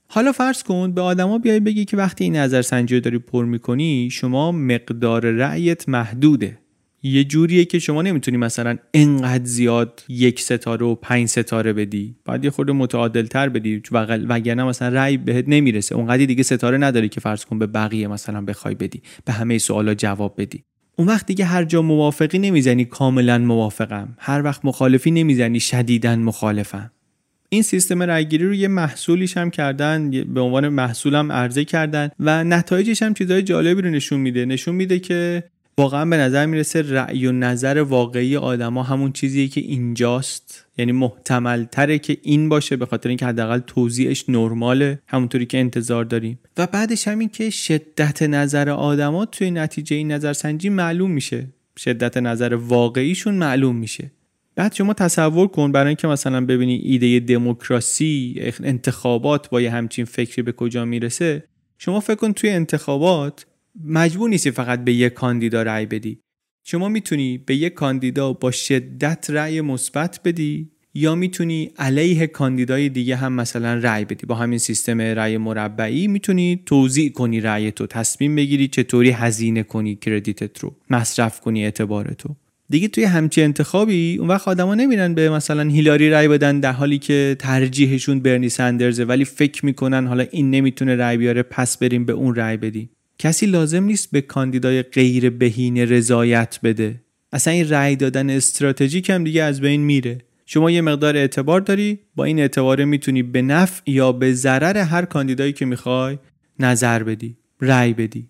حالا فرض کن به آدما بیای بگی که وقتی این نظرسنجی رو داری پر میکنی شما مقدار رأیت محدوده. یه جوریه که شما نمیتونی مثلا انقدر زیاد 1 ستاره و 5 ستاره بدی، باید یه خورده متعادل تر بدی وگرنه مثلا رأی بهت نمیرسه. اونقدی دیگه ستاره نداری که فرض کن به بقیه مثلا بخوای بدی، به همه سوالا جواب بدی. اون وقت دیگه هر جا موافقی نمیزنی کاملا موافقم، هر وقت مخالفی نمیزنی شدیداً مخالفم. این سیستم رأیگیری رو یه محصولیش هم کردن، به عنوان محصولم عرضه کردن و نتایجش هم چیزای جالبی رو نشون میده که واقعا به نظر میرسه رأی و نظر واقعی آدما همون چیزیه که اینجاست، یعنی محتمل تره که این باشه به خاطر اینکه حداقل توزیعش نرماله همونطوری که انتظار داریم. و بعدش همین که شدت نظر آدما توی نتیجه این نظرسنجی معلوم میشه، شدت نظر واقعیشون معلوم میشه. بعد شما تصور کن برای اینکه مثلا ببینی ایده دموکراسی، انتخابات با یه همچین فکری به کجا میرسه. شما فکر کن توی انتخابات مجبور نیستی فقط به یک کاندیدا رأی بدی. شما میتونی به یک کاندیدا با شدت رأی مثبت بدی یا میتونی علیه کاندیدای دیگه هم مثلا رأی بدی. با همین سیستم رأی مربعی میتونی توزیع کنی رأیتو، تصمیم بگیری چطوری هزینه کنی کردیتت رو، مصرف کنی اعتبارتو. دیگه توی همچین انتخابی اون وقت آدما نمیرن به مثلا هیلاری رأی بدن در حالی که ترجیحشون برنی سندرزه، ولی فکر میکنن حالا این نمیتونه رأی بیاره پس بریم به اون رأی بدیم. کسی لازم نیست به کاندیدای غیر بهینه رضایت بده. اصلا این رأی دادن استراتژیک هم دیگه از بین میره. شما یه مقدار اعتبار داری، با این اعتبار میتونی به نفع یا به ضرر هر کاندیدایی که میخوای نظر بدی، رأی بدی.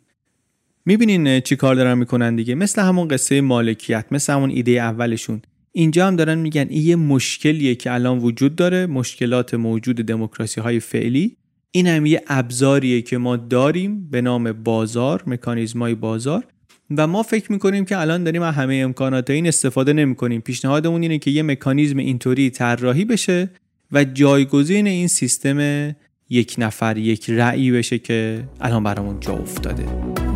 میبینین چی کار دارن میکنن دیگه؟ مثل همون قصه مالکیت، مثل همون ایده اولشون. اینجا هم دارن میگن این یه مشکلیه که الان وجود داره، مشکلات موجود دموکراسی های فعلی. این هم یه ابزاریه که ما داریم به نام بازار، مکانیزمای بازار، و ما فکر میکنیم که الان داریم از همه امکانات این استفاده نمیکنیم. پیشنهادمون اینه که یه مکانیزم اینطوری طراحی بشه و جایگزین این سیستم یک نفر یک رأی بشه که الان برامون جا افتاده.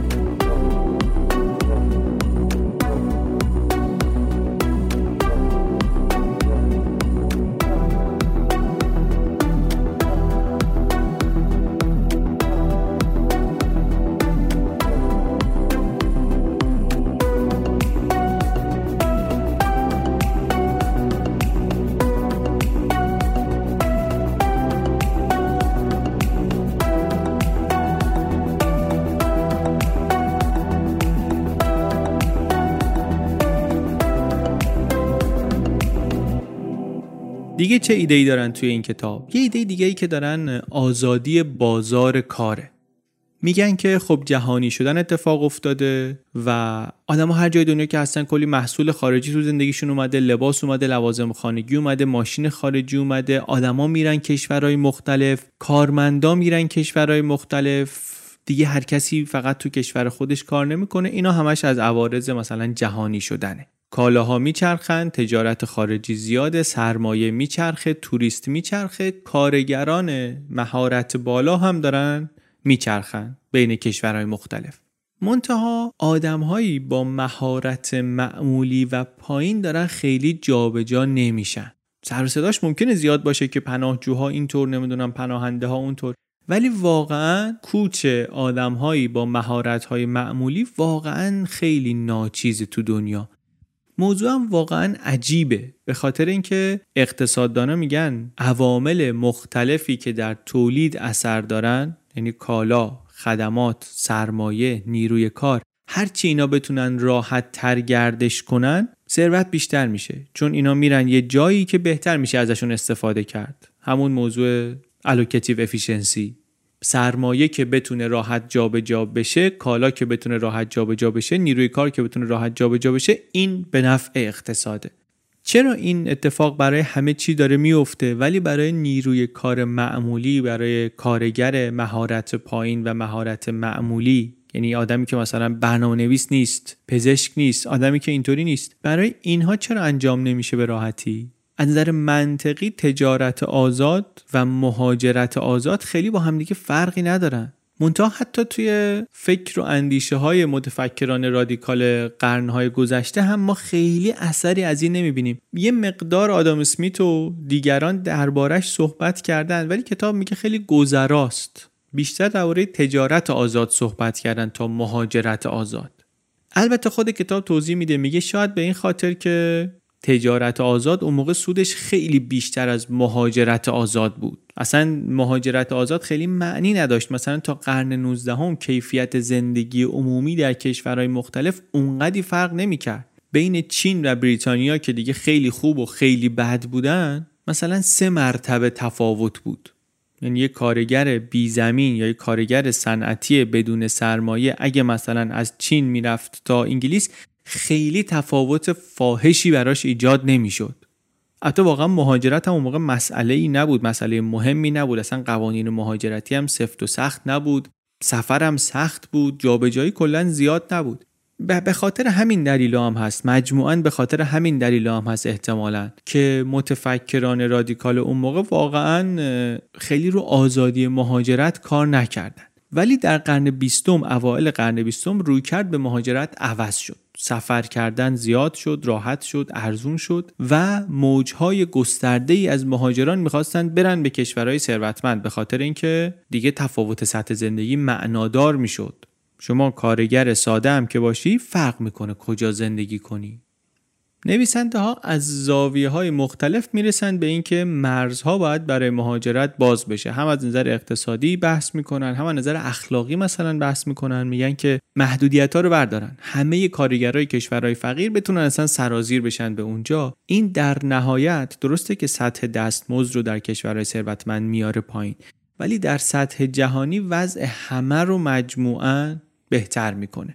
دیگه چه ایده‌ای دارن توی این کتاب؟ یه ایده دیگه‌ای که دارن آزادی بازار کاره. میگن که خب جهانی شدن اتفاق افتاده و آدم‌ها هر جای دنیا که هستن کلی محصول خارجی تو زندگیشون اومده، لباس اومده، لوازم خانگی اومده، ماشین خارجی اومده، آدما میرن کشورهای مختلف، کارمندا میرن کشورهای مختلف. دیگه هر کسی فقط تو کشور خودش کار نمیکنه. اینا همش از عوارض مثلا جهانی شدنه. کالاها میچرخن، تجارت خارجی زیاده، سرمایه میچرخه، توریست میچرخه، کارگران مهارت بالا هم دارن میچرخن بین کشورهای مختلف. منتها آدمهایی با مهارت معمولی و پایین دارن خیلی جابجا نمیشن. سر و صداش ممکنه زیاد باشه که پناهجوها اینطور، نمیدونم پناهنده ها اونطور، ولی واقعا کوچ آدمهایی با مهارت‌های معمولی واقعا خیلی ناچیزه تو دنیا. موضوع هم واقعا عجیبه، به خاطر اینکه اقتصاددانا میگن عوامل مختلفی که در تولید اثر دارن، یعنی کالا، خدمات، سرمایه، نیروی کار، هرچی اینا بتونن راحت تر گردش کنن ثروت بیشتر میشه، چون اینا میرن یه جایی که بهتر میشه ازشون استفاده کرد. همون موضوع الوکتیو افیشنسی. سرمایه که بتونه راحت جابجا بشه، کالا که بتونه راحت جابجا بشه، نیروی کار که بتونه راحت جابجا بشه، این به نفع اقتصاده. چرا این اتفاق برای همه چی داره میفته ولی برای نیروی کار معمولی، برای کارگر مهارت پایین و مهارت معمولی، یعنی آدمی که مثلا برنامه‌نویس نیست، پزشک نیست، آدمی که اینطوری نیست، برای اینها چرا انجام نمیشه به راحتی؟ از نظر منطقی تجارت آزاد و مهاجرت آزاد خیلی با همدیگه فرقی ندارن. منتها حتی توی فکر و اندیشه های متفکران رادیکال قرنهای گذشته هم ما خیلی اثری از این نمیبینیم. یه مقدار آدام اسمیت و دیگران دربارش صحبت کردن، ولی کتاب میگه خیلی گذراست. بیشتر درباره تجارت آزاد صحبت کردن تا مهاجرت آزاد. البته خود کتاب توضیح میده، میگه شاید به این خاطر که تجارت آزاد اون موقع سودش خیلی بیشتر از مهاجرت آزاد بود. اصلا مهاجرت آزاد خیلی معنی نداشت. مثلا تا قرن 19 کیفیت زندگی عمومی در کشورهای مختلف اونقدی فرق نمیکرد. بین چین و بریتانیا که دیگه خیلی خوب و خیلی بد بودن، مثلا 3 مرتبه تفاوت بود. یعنی یه کارگر بی زمین یا یه کارگر صنعتی بدون سرمایه اگه مثلا از چین میرفت تا انگلیس، خیلی تفاوت فاحشی براش ایجاد نمیشد. حتی واقعا مهاجرت هم اون موقع مسئله‌ای نبود، مسئله مهمی نبود. اصلا قوانین مهاجرتی هم سفت و سخت نبود، سفر هم سخت بود، جابجایی کلا زیاد نبود. به خاطر همین دلیلا هم هست، مجموعاً به خاطر همین دلیلا هم هست احتمالاً که متفکران رادیکال اون موقع واقعاً خیلی رو آزادی مهاجرت کار نکردن. ولی در قرن 20، اوایل قرن 20 رویکرد به مهاجرت عوض شد. سفر کردن زیاد شد، راحت شد، ارزون شد و موجهای گسترده‌ای از مهاجران می‌خواستن برن به کشورهای ثروتمند، به خاطر اینکه دیگه تفاوت سطح زندگی معنادار میشد. شما کارگر ساده هم که باشی فرق میکنه کجا زندگی کنی. نویسنده ها از زاویه های مختلف میرسن به این که مرزها باید برای مهاجرت باز بشه. هم از نظر اقتصادی بحث میکنن، هم از نظر اخلاقی مثلا بحث میکنن. میگن که محدودیت ها رو بردارن، همه کارگرای کشورهای فقیر بتونن اصلا سرازیر بشن به اونجا. این در نهایت درسته که سطح دستمزد رو در کشورهای ثروتمند میاره پایین، ولی در سطح جهانی وضع همه رو مجموعاً بهتر میکنه.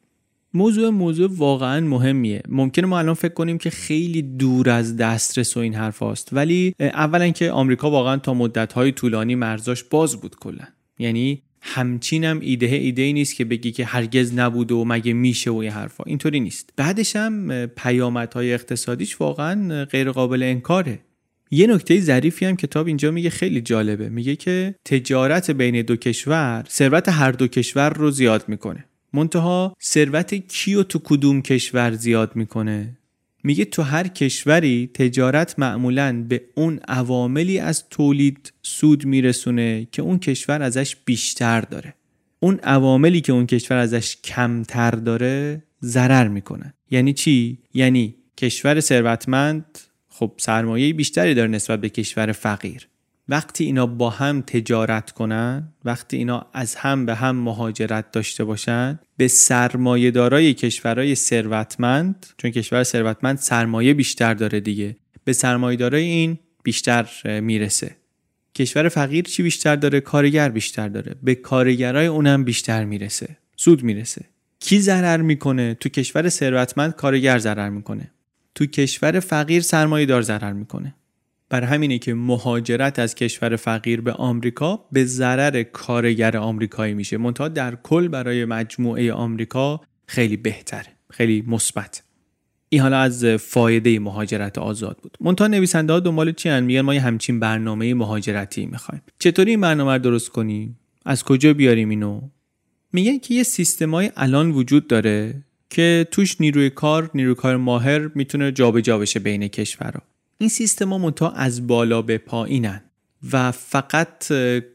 موضوع واقعا مهمیه. ممکنه ما الان فکر کنیم که خیلی دور از دسترس و این حرف هاست، ولی اولا که آمریکا واقعا تا مدت‌های طولانی مرزاش باز بود کلا. یعنی همچین هم ایده نیست که بگی که هرگز نبود و مگه میشه و این حرفا، اینطوری نیست. بعدش هم پیامدهای اقتصادیش واقعا غیر قابل انکاره. یه نکته ظریفی هم کتاب اینجا میگه خیلی جالبه. میگه که تجارت بین دو کشور ثروت هر دو کشور رو زیاد میکنه. منتها ثروت کیو تو کدوم کشور زیاد میکنه؟ میگه تو هر کشوری تجارت معمولاً به اون عواملی از تولید سود میرسونه که اون کشور ازش بیشتر داره. اون عواملی که اون کشور ازش کمتر داره ضرر میکنه. یعنی چی؟ یعنی کشور ثروتمند خب سرمایه بیشتری داره نسبت به کشور فقیر. وقتی اینا با هم تجارت کنن، وقتی اینا از هم به هم مهاجرت داشته باشن، به سرمایه دارای کشورهای ثروتمند، چون کشور ثروتمند سرمایه بیشتر داره دیگه، به سرمایه دارای این بیشتر میرسه. کشور فقیر چی بیشتر داره؟ کارگر بیشتر داره، به کارگرای اونم بیشتر میرسه، سود میرسه. کی ضرر میکنه؟ تو کشور ثروتمند کارگر ضرر میکنه، تو کشور فقیر سرمایه دار ضرر میکنه. بر همینه که مهاجرت از کشور فقیر به آمریکا به ضرر کارگر آمریکایی میشه، منتها در کل برای مجموعه آمریکا خیلی بهتره، خیلی مثبت. این حالا از فایده مهاجرت آزاد بود. منتها نویسنده ها دنبال چی ان؟ میگن ما یه همچین برنامه مهاجرتی میخوایم. چطوری این برنامه رو درست کنیم؟ از کجا بیاریم اینو؟ میگن که یه سیستمای الان وجود داره که توش نیروی کار ماهر میتونه جابجا بشه بین کشورها. این سیستما منتها از بالا به پایینن و فقط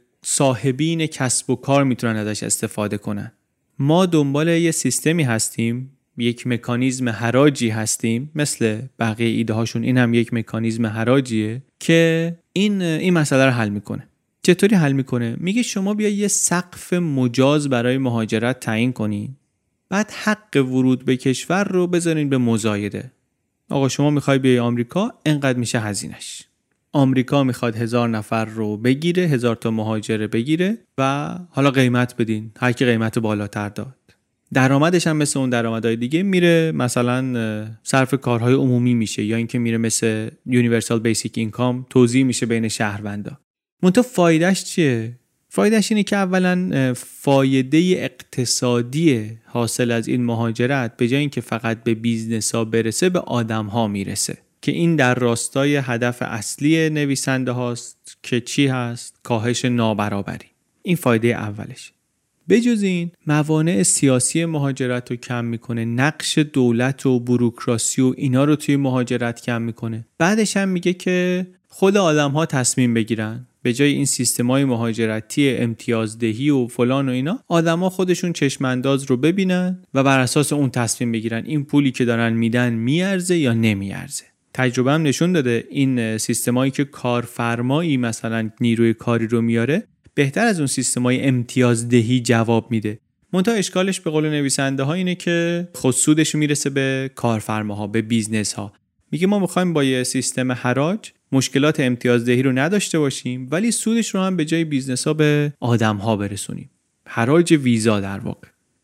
صاحبین کسب و کار میتونن ازش استفاده کنن. ما دنبال یه سیستمی هستیم، یک مکانیزم حراجی هستیم، مثل بقیه ایده هاشون این هم یک مکانیزم حراجیه که این مسئله رو حل میکنه. چطوری حل میکنه؟ میگه شما بیا یه سقف مجاز برای مهاجرت تعیین کنین، بعد حق ورود به کشور رو بذارین به مزایده. آقا شما میخوای بیای آمریکا، انقدر میشه هزینه‌اش. آمریکا میخواد 1000 نفر رو بگیره، 1000 تا مهاجر بگیره و حالا قیمت بدین، هر کی قیمت بالاتر داد. درآمدش هم مثل اون درآمدهای دیگه میره مثلا صرف کارهای عمومی میشه، یا اینکه میره مثل یونیورسال بیسیک اینکام توزیع میشه بین شهروندا. منتها فایدهش چیه؟ فایدهش اینه که اولا فایده اقتصادی حاصل از این مهاجرت به جای اینکه فقط به بیزنس ها برسه به آدم ها میرسه، که این در راستای هدف اصلی نویسنده هاست که چی هست؟ کاهش نابرابری. این فایده اولش. بجز این موانع سیاسی مهاجرت رو کم میکنه، نقش دولت و بوروکراسی و اینا رو توی مهاجرت کم میکنه. بعدش هم میگه که خود آدم‌ها تصمیم بگیرن، به جای این سیستم‌های مهاجرتی امتیازدهی و فلان و اینا، آدم‌ها خودشون چشم‌انداز رو ببینن و بر اساس اون تصمیم بگیرن این پولی که دارن میدن میارزه یا نمیارزه. تجربه هم نشون داده این سیستمایی که کارفرمایی مثلا نیروی کاری رو میاره بهتر از اون سیستمای امتیازدهی جواب میده. منتها اشکالش به قول نویسنده ها اینه که خود سودش میرسه به کارفرماها، به بیزنس ها. میگه ما میخوایم با یه سیستم حراج مشکلات امتیازدهی رو نداشته باشیم ولی سودش رو هم به جای بیزنس ها به آدم ها برسونیم. حراج ویزا در واقع.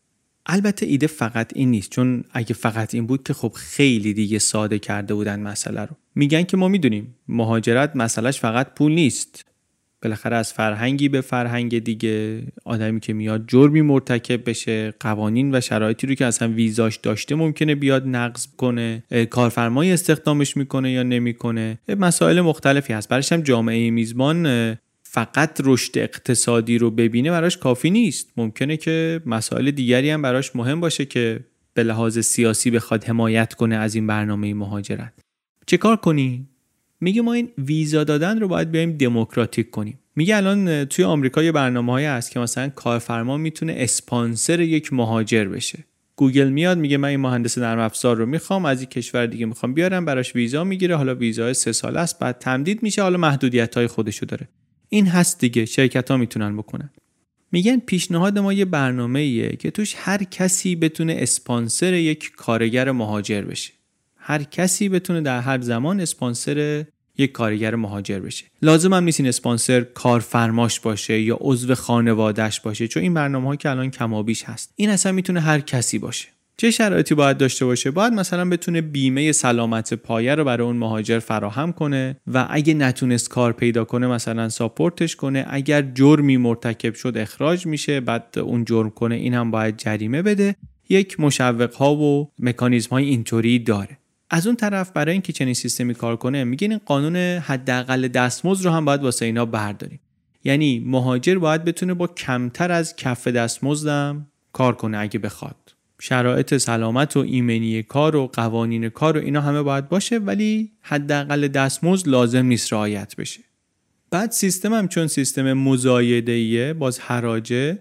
البته ایده فقط این نیست، چون اگه فقط این بود که خب خیلی دیگه ساده کرده بودن مسئله رو. میگن که ما میدونیم مهاجرت مسئلهش فقط پول نیست. بالاخره از فرهنگی به فرهنگ دیگه آدمی که میاد جرمی مرتکب بشه، قوانین و شرایطی رو که اصلا ویزاش داشته ممکنه بیاد نقض کنه، کارفرمایی استخدامش میکنه یا نمیکنه، مسائل مختلفی هست. برایش هم جامعه میزبان فقط رشد اقتصادی رو ببینه براش کافی نیست. ممکنه که مسائل دیگری هم براش مهم باشه که به لحاظ سیاسی بخواد حمایت کنه از این برنامه مهاجرت. چه کار کنی؟ میگه ما این ویزا دادن رو باید بیایم دموکراتیک کنیم. میگه الان توی آمریکا یه برنامه‌ای هست که مثلا کارفرما میتونه اسپانسر یک مهاجر بشه. گوگل میاد میگه من این مهندس نرم افزار رو میخوام، از یک کشور دیگه میخوام بیارم، براش ویزا میگیره، حالا ویزای 3 ساله است، بعد تمدید میشه، حالا محدودیت‌های خودشو داره. این هست دیگه، شرکت‌ها میتونن بکنن. میگن پیشنهاد ما یه برنامه‌ایه که توش هر کسی بتونه اسپانسر یک کارگر مهاجر بشه. هر کسی بتونه در هر زمان اسپانسر یک کارگر مهاجر بشه. لازم هم نیست این اسپانسر کارفرماش باشه یا عضو خانواده‌اش باشه، چون این برنامه‌ها که الان کمابیش هست. این اصلا میتونه هر کسی باشه. چه شرایطی باید داشته باشه؟ باید مثلا بتونه بیمه سلامت پایه رو برای اون مهاجر فراهم کنه و اگه نتونست کار پیدا کنه مثلا ساپورتش کنه. اگر جرمی مرتکب شد اخراج میشه، بعد اون جرم کنه این هم باید جریمه بده. یک مشوق‌ها و مکانیزم‌های اینطوری داره. از اون طرف برای اینکه چنین سیستمی کار کنه میگن این قانون حداقل دستمزد رو هم باید واسه اینا برداریم. یعنی مهاجر باید بتونه با کمتر از کف دستمزدم کار کنه اگه بخواد. شرایط سلامت و ایمنی کار و قوانین کار و اینا همه باید باشه، ولی حداقل دستمزد لازم نیست رعایت بشه. بعد سیستم هم چون سیستم مزایده‌ایه، باز حراجه،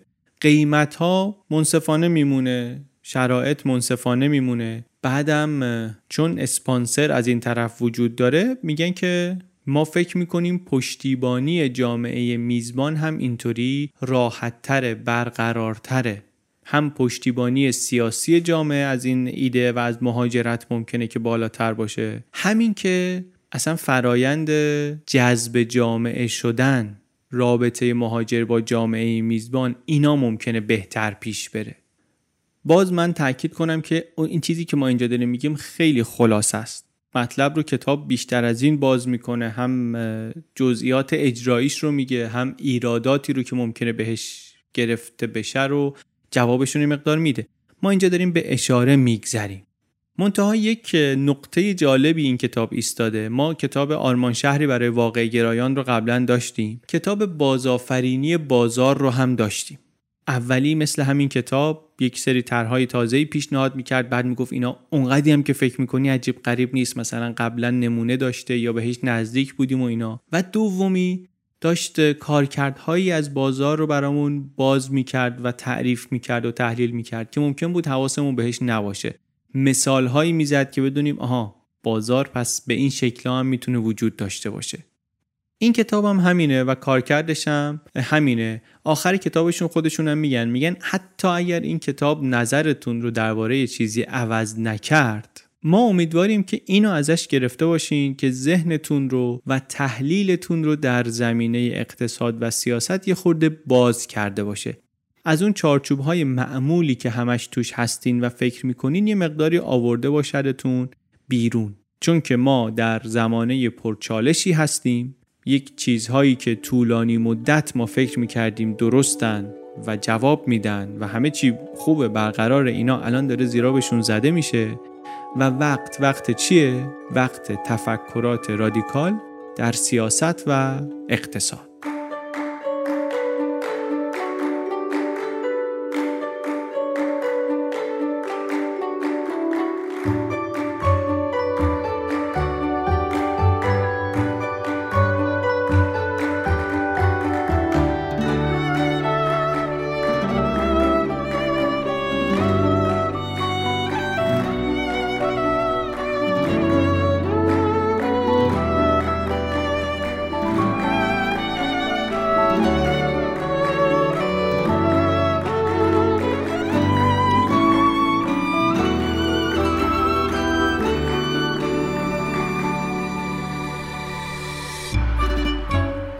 قیمت‌ها منصفانه میمونه، شرایط منصفانه میمونه. بعدم چون اسپانسر از این طرف وجود داره، میگن که ما فکر میکنیم پشتیبانی جامعه میزبان هم اینطوری راحت‌تره، برقرارتره. هم پشتیبانی سیاسی جامعه از این ایده و از مهاجرت ممکنه که بالاتر باشه، همین که اصلا فرایند جذب جامعه شدن، رابطه مهاجر با جامعه میزبان، اینا ممکنه بهتر پیش بره. باز من تأکید کنم که این چیزی که ما اینجا داریم میگیم خیلی خلاصه است. مطلب رو کتاب بیشتر از این باز میکنه، هم جزئیات اجراییش رو میگه، هم ایراداتی رو که ممکنه بهش گرفته بشه رو جوابشون یه مقدار میده. ما اینجا داریم به اشاره میگذریم. منتها یک نقطه جالبی این کتاب ایستاده. ما کتاب آرمان شهری برای واقع گرایان رو قبلا داشتیم، کتاب بازآفرینی بازار رو هم داشتیم. اولی مثل همین کتاب یک سری طرح‌های تازه‌ای پیشنهاد می‌کرد، بعد میگفت اینا اونقدی هم که فکر می‌کنی عجیب غریب نیست، مثلا قبلا نمونه داشته یا بهش نزدیک بودیم و اینا. و دومی داشت کارکردهایی از بازار رو برامون باز می‌کرد و تعریف می‌کرد و تحلیل می‌کرد که ممکن بود حواسمون بهش نباشه. مثال‌هایی می‌زد که بدونیم آها بازار پس به این شکل‌ها هم میتونه وجود داشته باشه. این کتاب هم همینه و کارکردش هم همینه. آخر کتابشون خودشون هم میگن حتی اگر این کتاب نظرتون رو درباره چیزی عوض نکرد، ما امیدواریم که اینو ازش گرفته باشین که ذهنتون رو و تحلیلتون رو در زمینه اقتصاد و سیاست یه خورده باز کرده باشه. از اون چارچوب‌های معمولی که همش توش هستین و فکر میکنین یه مقداری آورده باشدتون بیرون. چون که ما در زمانه پرچالشی هستیم. یک چیزهایی که طولانی مدت ما فکر میکردیم درستن و جواب میدن و همه چی خوبه برقرار، اینا الان داره زیرابشون زده میشه و وقت چیه؟ وقت تفکرات رادیکال در سیاست و اقتصاد.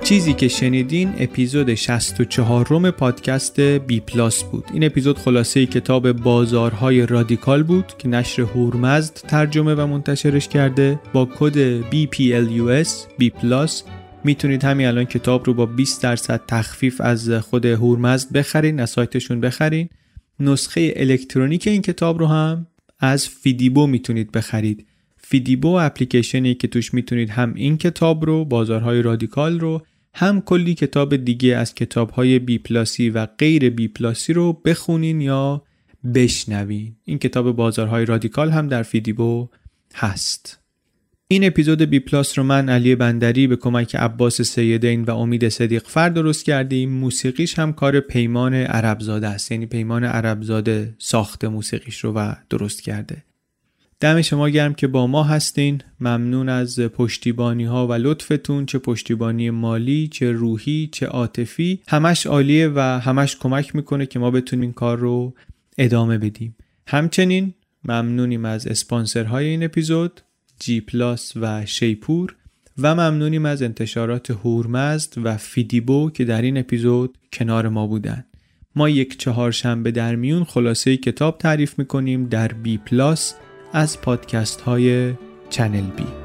چیزی که شنیدین اپیزود 64 پادکست بی پلاس بود. این اپیزود خلاصه کتاب بازارهای رادیکال بود که نشر هورمزد ترجمه و منتشرش کرده. با کد BPLUS B+ میتونید همین الان کتاب رو با 20% تخفیف از خود هورمزد بخرین، از سایتشون بخرین. نسخه الکترونیک این کتاب رو هم از فیدیبو میتونید بخرید. فیدیبو اپلیکیشنی که توش میتونید هم این کتاب رو، بازارهای رادیکال رو، هم کلی کتاب دیگه از کتابهای بی پلاسی و غیر بی پلاسی رو بخونین یا بشنوین. این کتاب بازارهای رادیکال هم در فیدیبو هست. این اپیزود بی پلاس رو من علی بندری به کمک عباس سیدین و امید صدیقفر درست کردیم. موسیقیش هم کار پیمان عربزاده است، یعنی پیمان عربزاده ساخت موسیقیش رو و درست کرده. دم شما گرم که با ما هستین. ممنون از پشتیبانی ها و لطفتون، چه پشتیبانی مالی، چه روحی، چه عاطفی. همش عالیه و همش کمک میکنه که ما بتونیم این کار رو ادامه بدیم. همچنین ممنونیم از اسپانسرهای این اپیزود، جی پلاس و شیپور، و ممنونیم از انتشارات هورمزد و فیدیبو که در این اپیزود کنار ما بودن. ما یک چهارشنبه در میون خلاصه کتاب تعریف میکنیم در بی پلاس از پادکست های چنل بی.